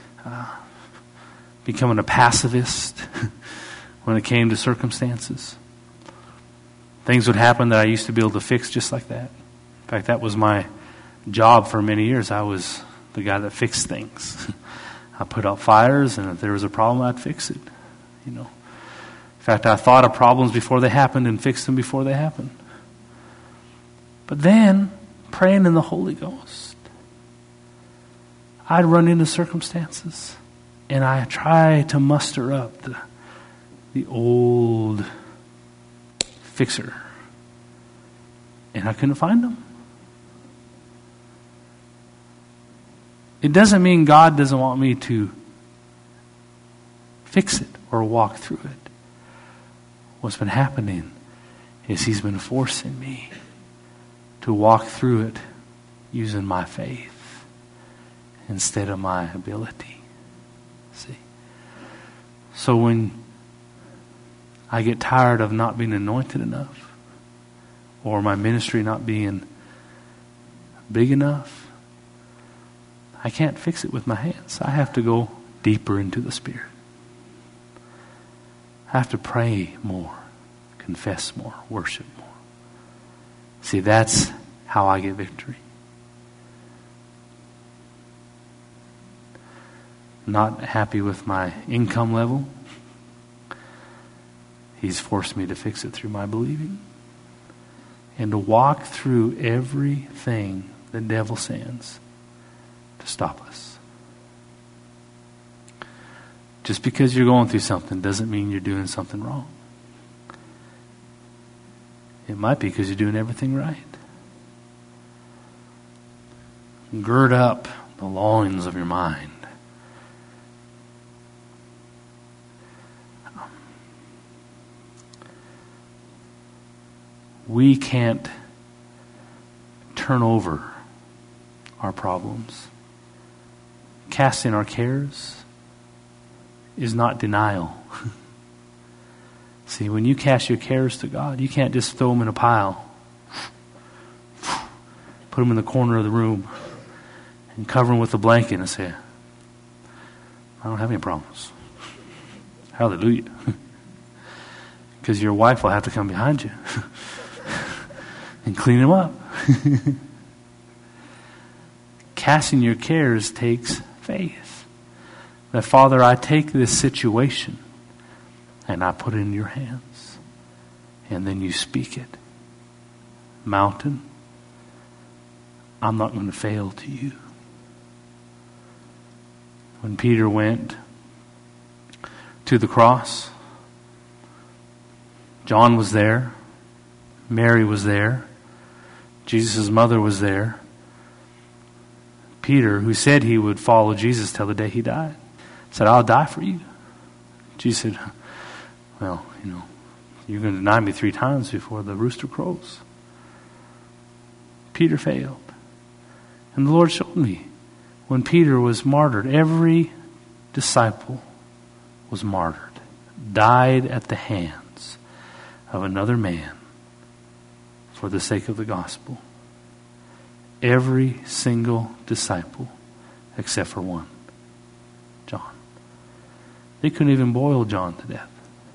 a pacifist when it came to circumstances. Things would happen that I used to be able to fix just like that. In fact, that was my job for many years. I was the guy that fixed things. I put out fires, and if there was a problem, I'd fix it. In fact, I thought of problems before they happened and fixed them before they happened. But then, praying in the Holy Ghost, I'd run into circumstances, and I try to muster up the old fixer, and I couldn't find them. It doesn't mean God doesn't want me to fix it or walk through it. What's been happening is He's been forcing me to walk through it using my faith instead of my ability. See? So when I get tired of not being anointed enough, or my ministry not being big enough, I can't fix it with my hands. I have to go deeper into the Spirit. I have to pray more, confess more, worship more. See, that's how I get victory. Not happy with my income level. He's forced me to fix it through my believing. And to walk through everything the devil sends to stop us. Just because you're going through something doesn't mean you're doing something wrong. It might be because you're doing everything right. Gird up the loins of your mind. We can't turn over our problems. casting our cares is not denial. See, when you cast your cares to God, you can't just throw them in a pile, put them in the corner of the room, and cover them with a blanket and say, I don't have any problems. Hallelujah. Because your wife will have to come behind you and clean them up. Casting your cares takes faith. That, Father, I take this situation and I put it in your hands. And then you speak it. Mountain, I'm not going to fail to you. When Peter went to the cross, John was there. Mary was there. Jesus' mother was there. Peter, who said he would follow Jesus till the day he died, said, I'll die for you. Jesus said, well, you're going to deny me 3 times before the rooster crows. Peter failed. And the Lord showed me when Peter was martyred, every disciple was martyred, died at the hands of another man for the sake of the gospel. Every single disciple except for one, John. They couldn't even boil John to death.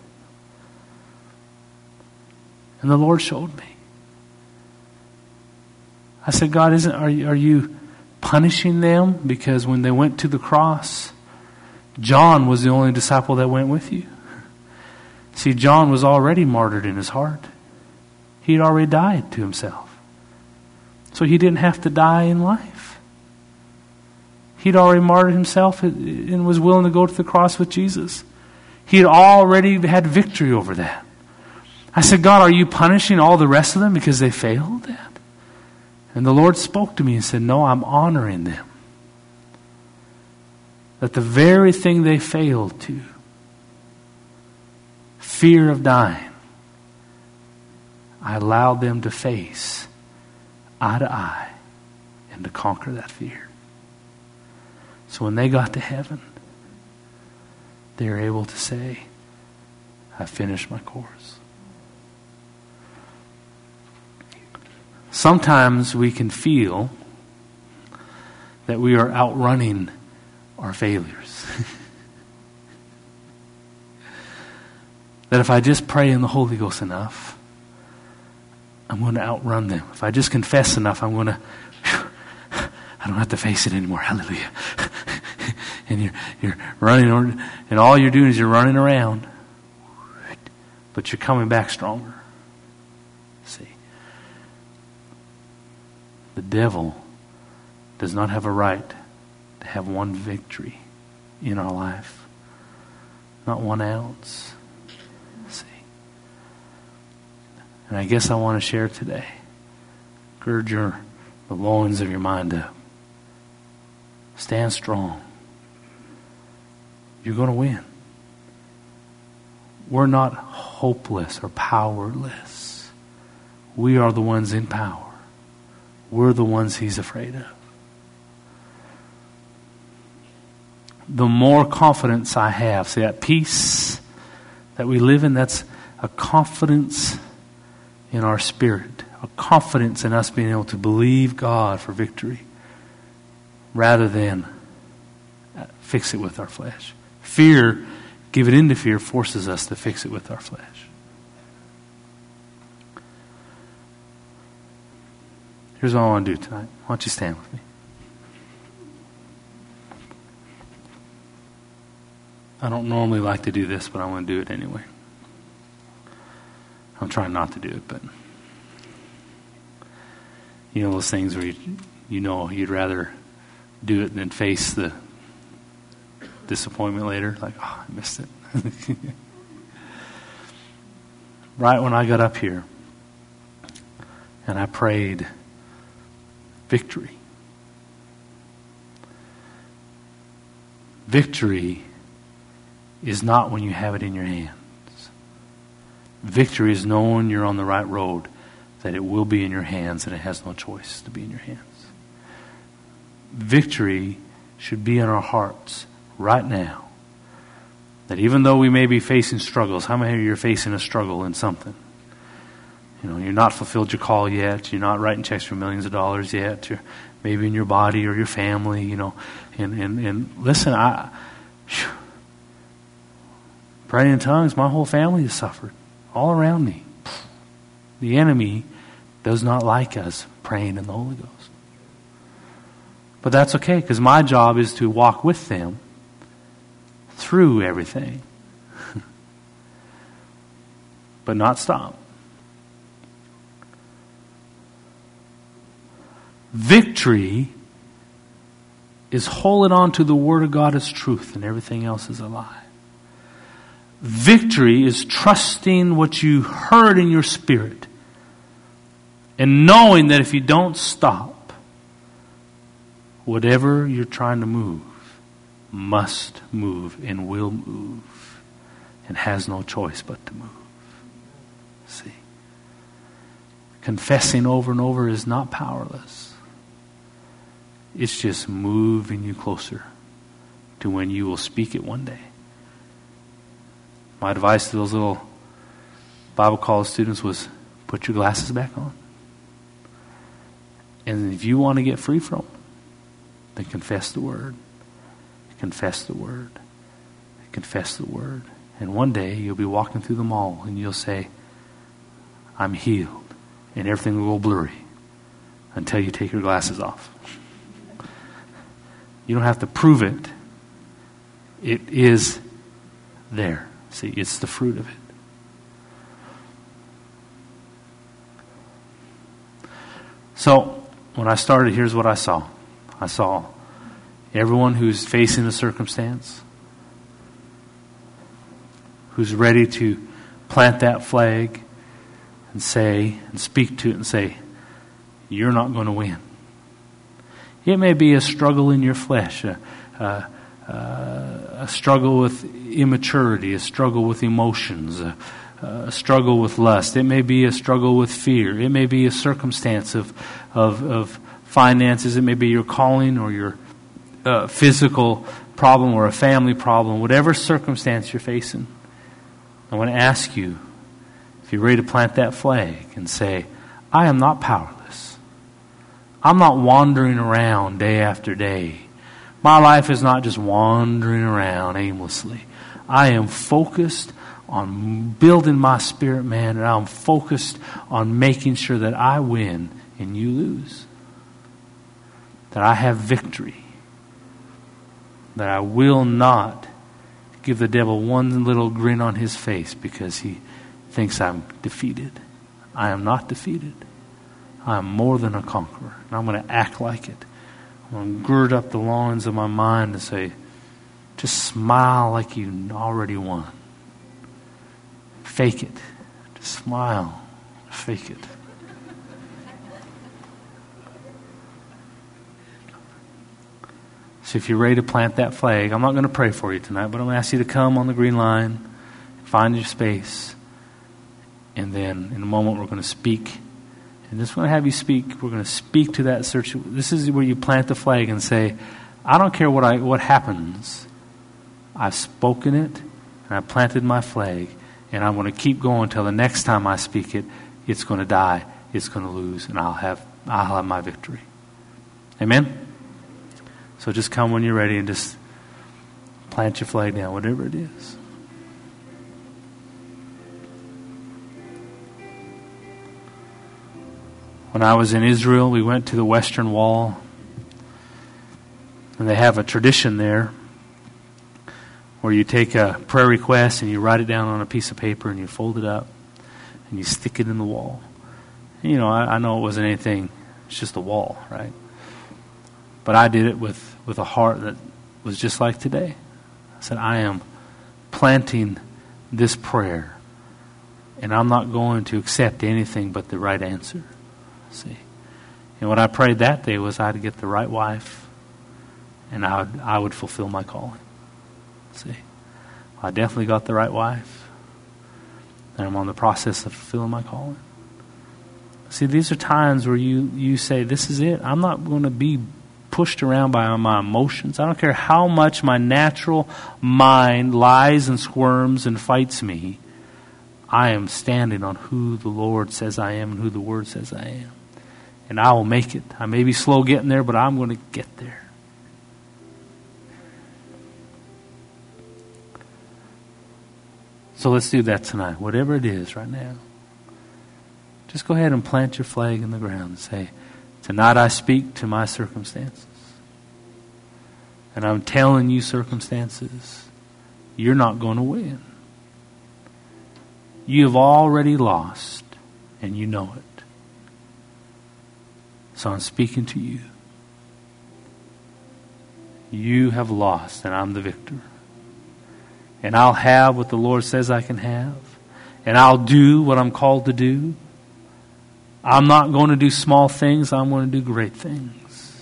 And the Lord showed me. I said, God, are you punishing them because when they went to the cross, John was the only disciple that went with you? See, John was already martyred in his heart. He'd already died to himself. So he didn't have to die in life. He'd already martyred himself and was willing to go to the cross with Jesus. He had already had victory over that. I said, God, are you punishing all the rest of them because they failed that? And the Lord spoke to me and said, no, I'm honoring them. That the very thing they failed to, fear of dying, I allowed them to face eye to eye and to conquer that fear. So when they got to heaven, they were able to say, I finished my course. Sometimes we can feel that we are outrunning our failures. That if I just pray in the Holy Ghost enough, I'm going to outrun them. If I just confess enough, I'm going to, I don't have to face it anymore. Hallelujah. And you're running, and all you're doing is you're running around, but you're coming back stronger. See, the devil does not have a right to have one victory in our life. Not 1 ounce. See. And I guess I want to share today. Gird the loins of your mind up. Stand strong. You're going to win. We're not hopeless or powerless. We are the ones in power. We're the ones he's afraid of. The more confidence I have, see that peace that we live in, that's a confidence in our spirit, a confidence in us being able to believe God for victory rather than fix it with our flesh. Fear, give it into fear, forces us to fix it with our flesh. Here's what I want to do tonight. Why don't you stand with me? I don't normally like to do this, but I want to do it anyway. I'm trying not to do it, but you know those things where you'd rather do it than face the disappointment later, like, oh, I missed it. Right when I got up here and I prayed victory. Victory is not when you have it in your hands. Victory is knowing you're on the right road, that it will be in your hands and it has no choice to be in your hands. Victory should be in our hearts right now. That even though we may be facing struggles, how many of you are facing a struggle in something? You're not fulfilled your call yet. You're not writing checks for millions of dollars yet. You're maybe in your body or your family, And listen, praying in tongues, my whole family has suffered. All around me. The enemy does not like us praying in the Holy Ghost. But that's okay, because my job is to walk with them through everything. But not stop. Victory is holding on to the Word of God as truth and everything else is a lie. Victory is trusting what you heard in your spirit and knowing that if you don't stop, whatever you're trying to move must move and will move and has no choice but to move. See? Confessing over and over is not powerless. It's just moving you closer to when you will speak it one day. My advice to those little Bible college students was put your glasses back on. And if you want to get free from them, then confess the Word. Confess the Word. Confess the Word. And one day you'll be walking through the mall and you'll say, I'm healed. And everything will go blurry until you take your glasses off. You don't have to prove it. It is there. See, it's the fruit of it. So, when I started, here's what I saw. I saw everyone who's facing a circumstance, who's ready to plant that flag and say, and speak to it and say, you're not going to win. It may be a struggle in your flesh, a struggle with immaturity, a struggle with emotions, a struggle with lust. It may be a struggle with fear. It may be a circumstance of finances. It may be your calling or your physical problem or a family problem. Whatever circumstance you're facing, I want to ask you if you're ready to plant that flag and say, I am not powerless. I'm not wandering around day after day. My life is not just wandering around aimlessly. I am focused on building my spirit man, and I'm focused on making sure that I win and you lose. That I have victory. That I will not give the devil one little grin on his face because he thinks I'm defeated. I am not defeated. I am more than a conqueror. And I'm going to act like it. I'm going to gird up the loins of my mind and say, just smile like you already won. Fake it. Just smile. Fake it. So if you're ready to plant that flag, I'm not going to pray for you tonight, but I'm going to ask you to come on the green line, find your space, and then in a moment we're going to speak. And just want to have you speak. We're going to speak to that search. This is where you plant the flag and say, I don't care what happens. I've spoken it, and I planted my flag, and I'm going to keep going until the next time I speak it, it's going to die, it's going to lose, and I'll have my victory. Amen? So just come when you're ready and just plant your flag down, whatever it is. When I was in Israel, we went to the Western Wall, and they have a tradition there where you take a prayer request and you write it down on a piece of paper and you fold it up and you stick it in the wall. And, I know it wasn't anything, it's just a wall, right? But I did it with a heart that was just like today. I said, I am planting this prayer, and I'm not going to accept anything but the right answer. See, and what I prayed that day was I'd get the right wife, and I would fulfill my calling. See, I definitely got the right wife, and I'm on the process of fulfilling my calling. See, these are times where you say, this is it. I'm not going to be pushed around by my emotions. I don't care how much my natural mind lies and squirms and fights me. I am standing on who the Lord says I am and who the Word says I am. And I will make it. I may be slow getting there, but I'm going to get there. So let's do that tonight. Whatever it is right now. Just go ahead and plant your flag in the ground and say, tonight I speak to my circumstances. And I'm telling you, circumstances, you're not going to win. You have already lost, and you know it. So I'm speaking to you. You have lost, and I'm the victor. And I'll have what the Lord says I can have. And I'll do what I'm called to do. I'm not going to do small things. I'm going to do great things.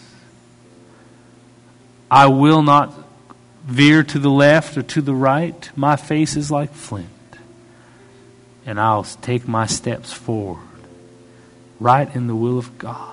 I will not veer to the left or to the right. My face is like flint. And I'll take my steps forward, right in the will of God.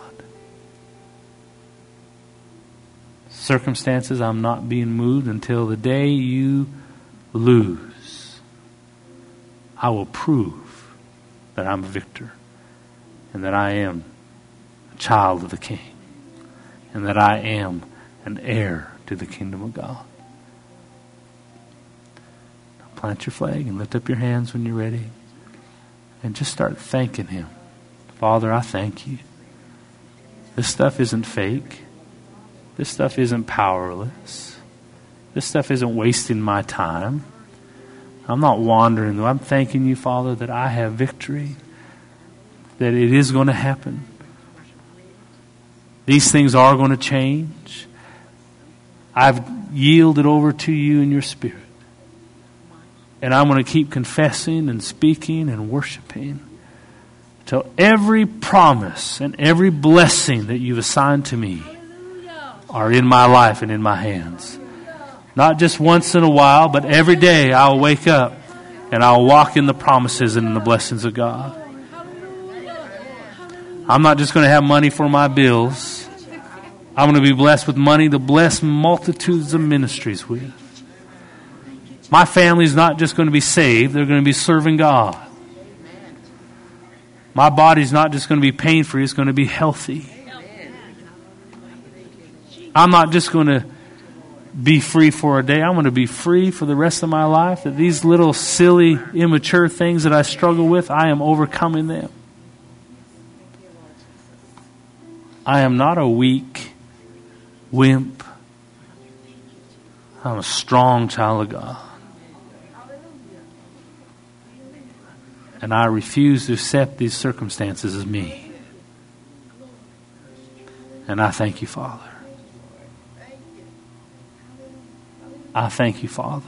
Circumstances, I'm not being moved until the day you lose. I will prove that I'm a victor and that I am a child of the King and that I am an heir to the kingdom of God. Now plant your flag and lift up your hands when you're ready and just start thanking Him. Father, I thank you. This stuff isn't fake. This stuff isn't powerless. This stuff isn't wasting my time. I'm not wandering. I'm thanking you, Father, that I have victory, that it is going to happen. These things are going to change. I've yielded over to you in your Spirit. And I'm going to keep confessing and speaking and worshiping till every promise and every blessing that you've assigned to me are in my life and in my hands. Not just once in a while, but every day I'll wake up and I'll walk in the promises and in the blessings of God. I'm not just going to have money for my bills. I'm going to be blessed with money to bless multitudes of ministries with. My family's not just going to be saved, they're going to be serving God. My body's not just going to be pain-free, it's going to be healthy. I'm not just going to be free for a day. I'm going to be free for the rest of my life. That these little silly, immature things that I struggle with, I am overcoming them. I am not a weak wimp. I'm a strong child of God. And I refuse to accept these circumstances as me. And I thank you, Father. I thank you, Father,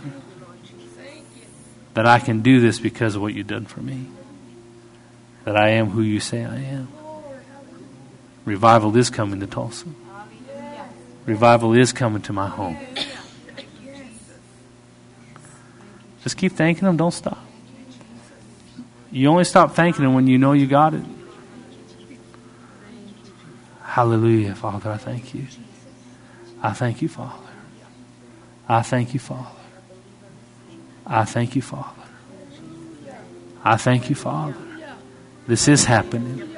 that I can do this because of what you've done for me. That I am who you say I am. Revival is coming to Tulsa. Revival is coming to my home. Just keep thanking Him. Don't stop. You only stop thanking Him when you know you got it. Hallelujah, Father, I thank you. I thank you, Father. I thank you, Father. I thank you, Father. I thank you, Father. This is happening.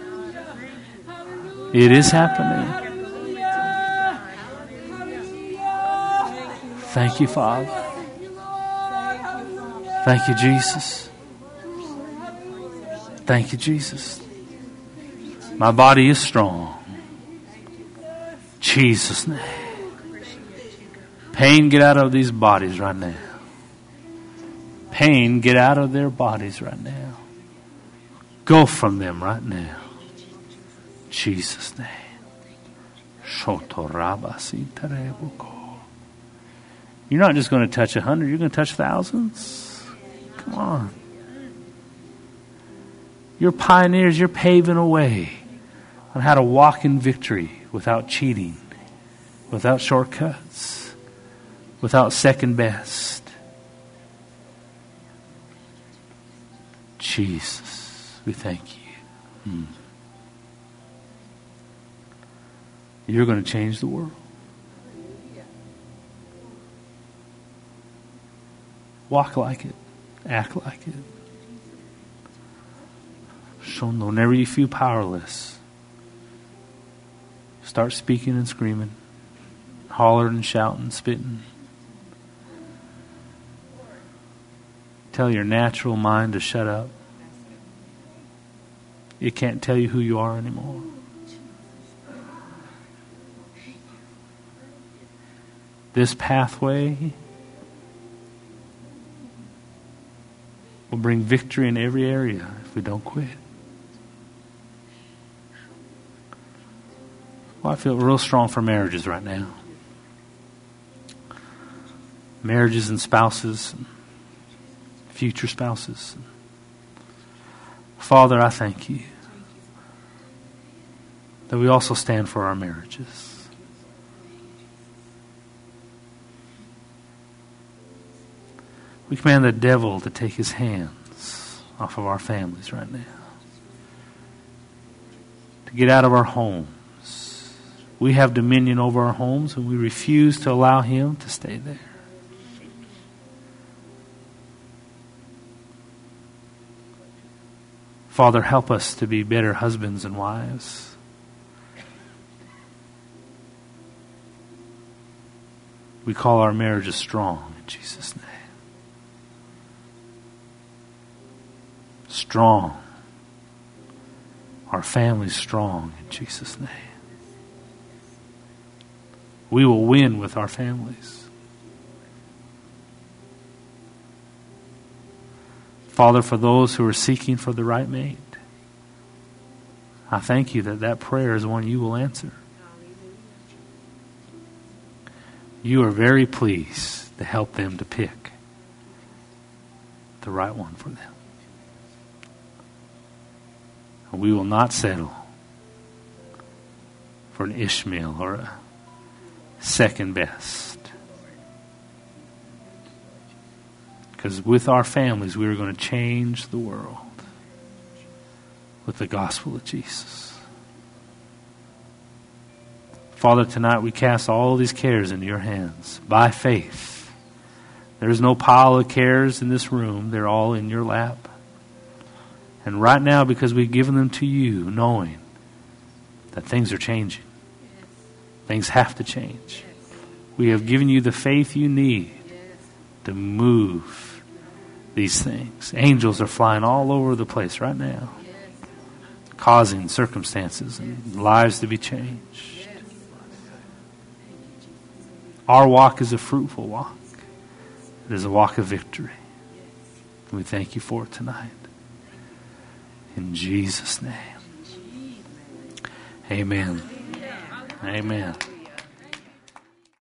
It is happening. Thank you, Father. Thank you, Jesus. Thank you, Jesus. My body is strong. Jesus' name. Pain, get out of these bodies right now. Pain, get out of their bodies right now. Go from them right now. Jesus' name. You're not just going to touch 100, you're going to touch thousands. Come on. You're pioneers, you're paving a way on how to walk in victory without cheating, without shortcuts, without second best. Jesus, we thank you. you're going to change the world. Walk like it. Act like it. So whenever you feel powerless, start speaking and screaming, hollering and shouting, spitting. Tell your natural mind to shut up. It can't tell you who you are anymore. This pathway will bring victory in every area if we don't quit. Well, I feel real strong for marriages right now. Marriages and spouses, and future spouses. Father, I thank you that we also stand for our marriages. We command the devil to take his hands off of our families right now. To get out of our homes. We have dominion over our homes and we refuse to allow him to stay there. Father, help us to be better husbands and wives. We call our marriages strong in Jesus' name. Strong. Our family's strong in Jesus' name. We will win with our families. Father, for those who are seeking for the right mate, I thank you that that prayer is one you will answer. You are very pleased to help them to pick the right one for them. And we will not settle for an Ishmael or a second best. Because with our families, we are going to change the world with the gospel of Jesus. Father, tonight we cast all these cares into your hands by faith. There is no pile of cares in this room. They're all in your lap. And right now, because we've given them to you, knowing that things are changing. Things have to change. We have given you the faith you need to move these things. Angels are flying all over the place right now, causing circumstances and lives to be changed. Our walk is a fruitful walk. It is a walk of victory. We thank you for it tonight. In Jesus' name. Amen. Amen.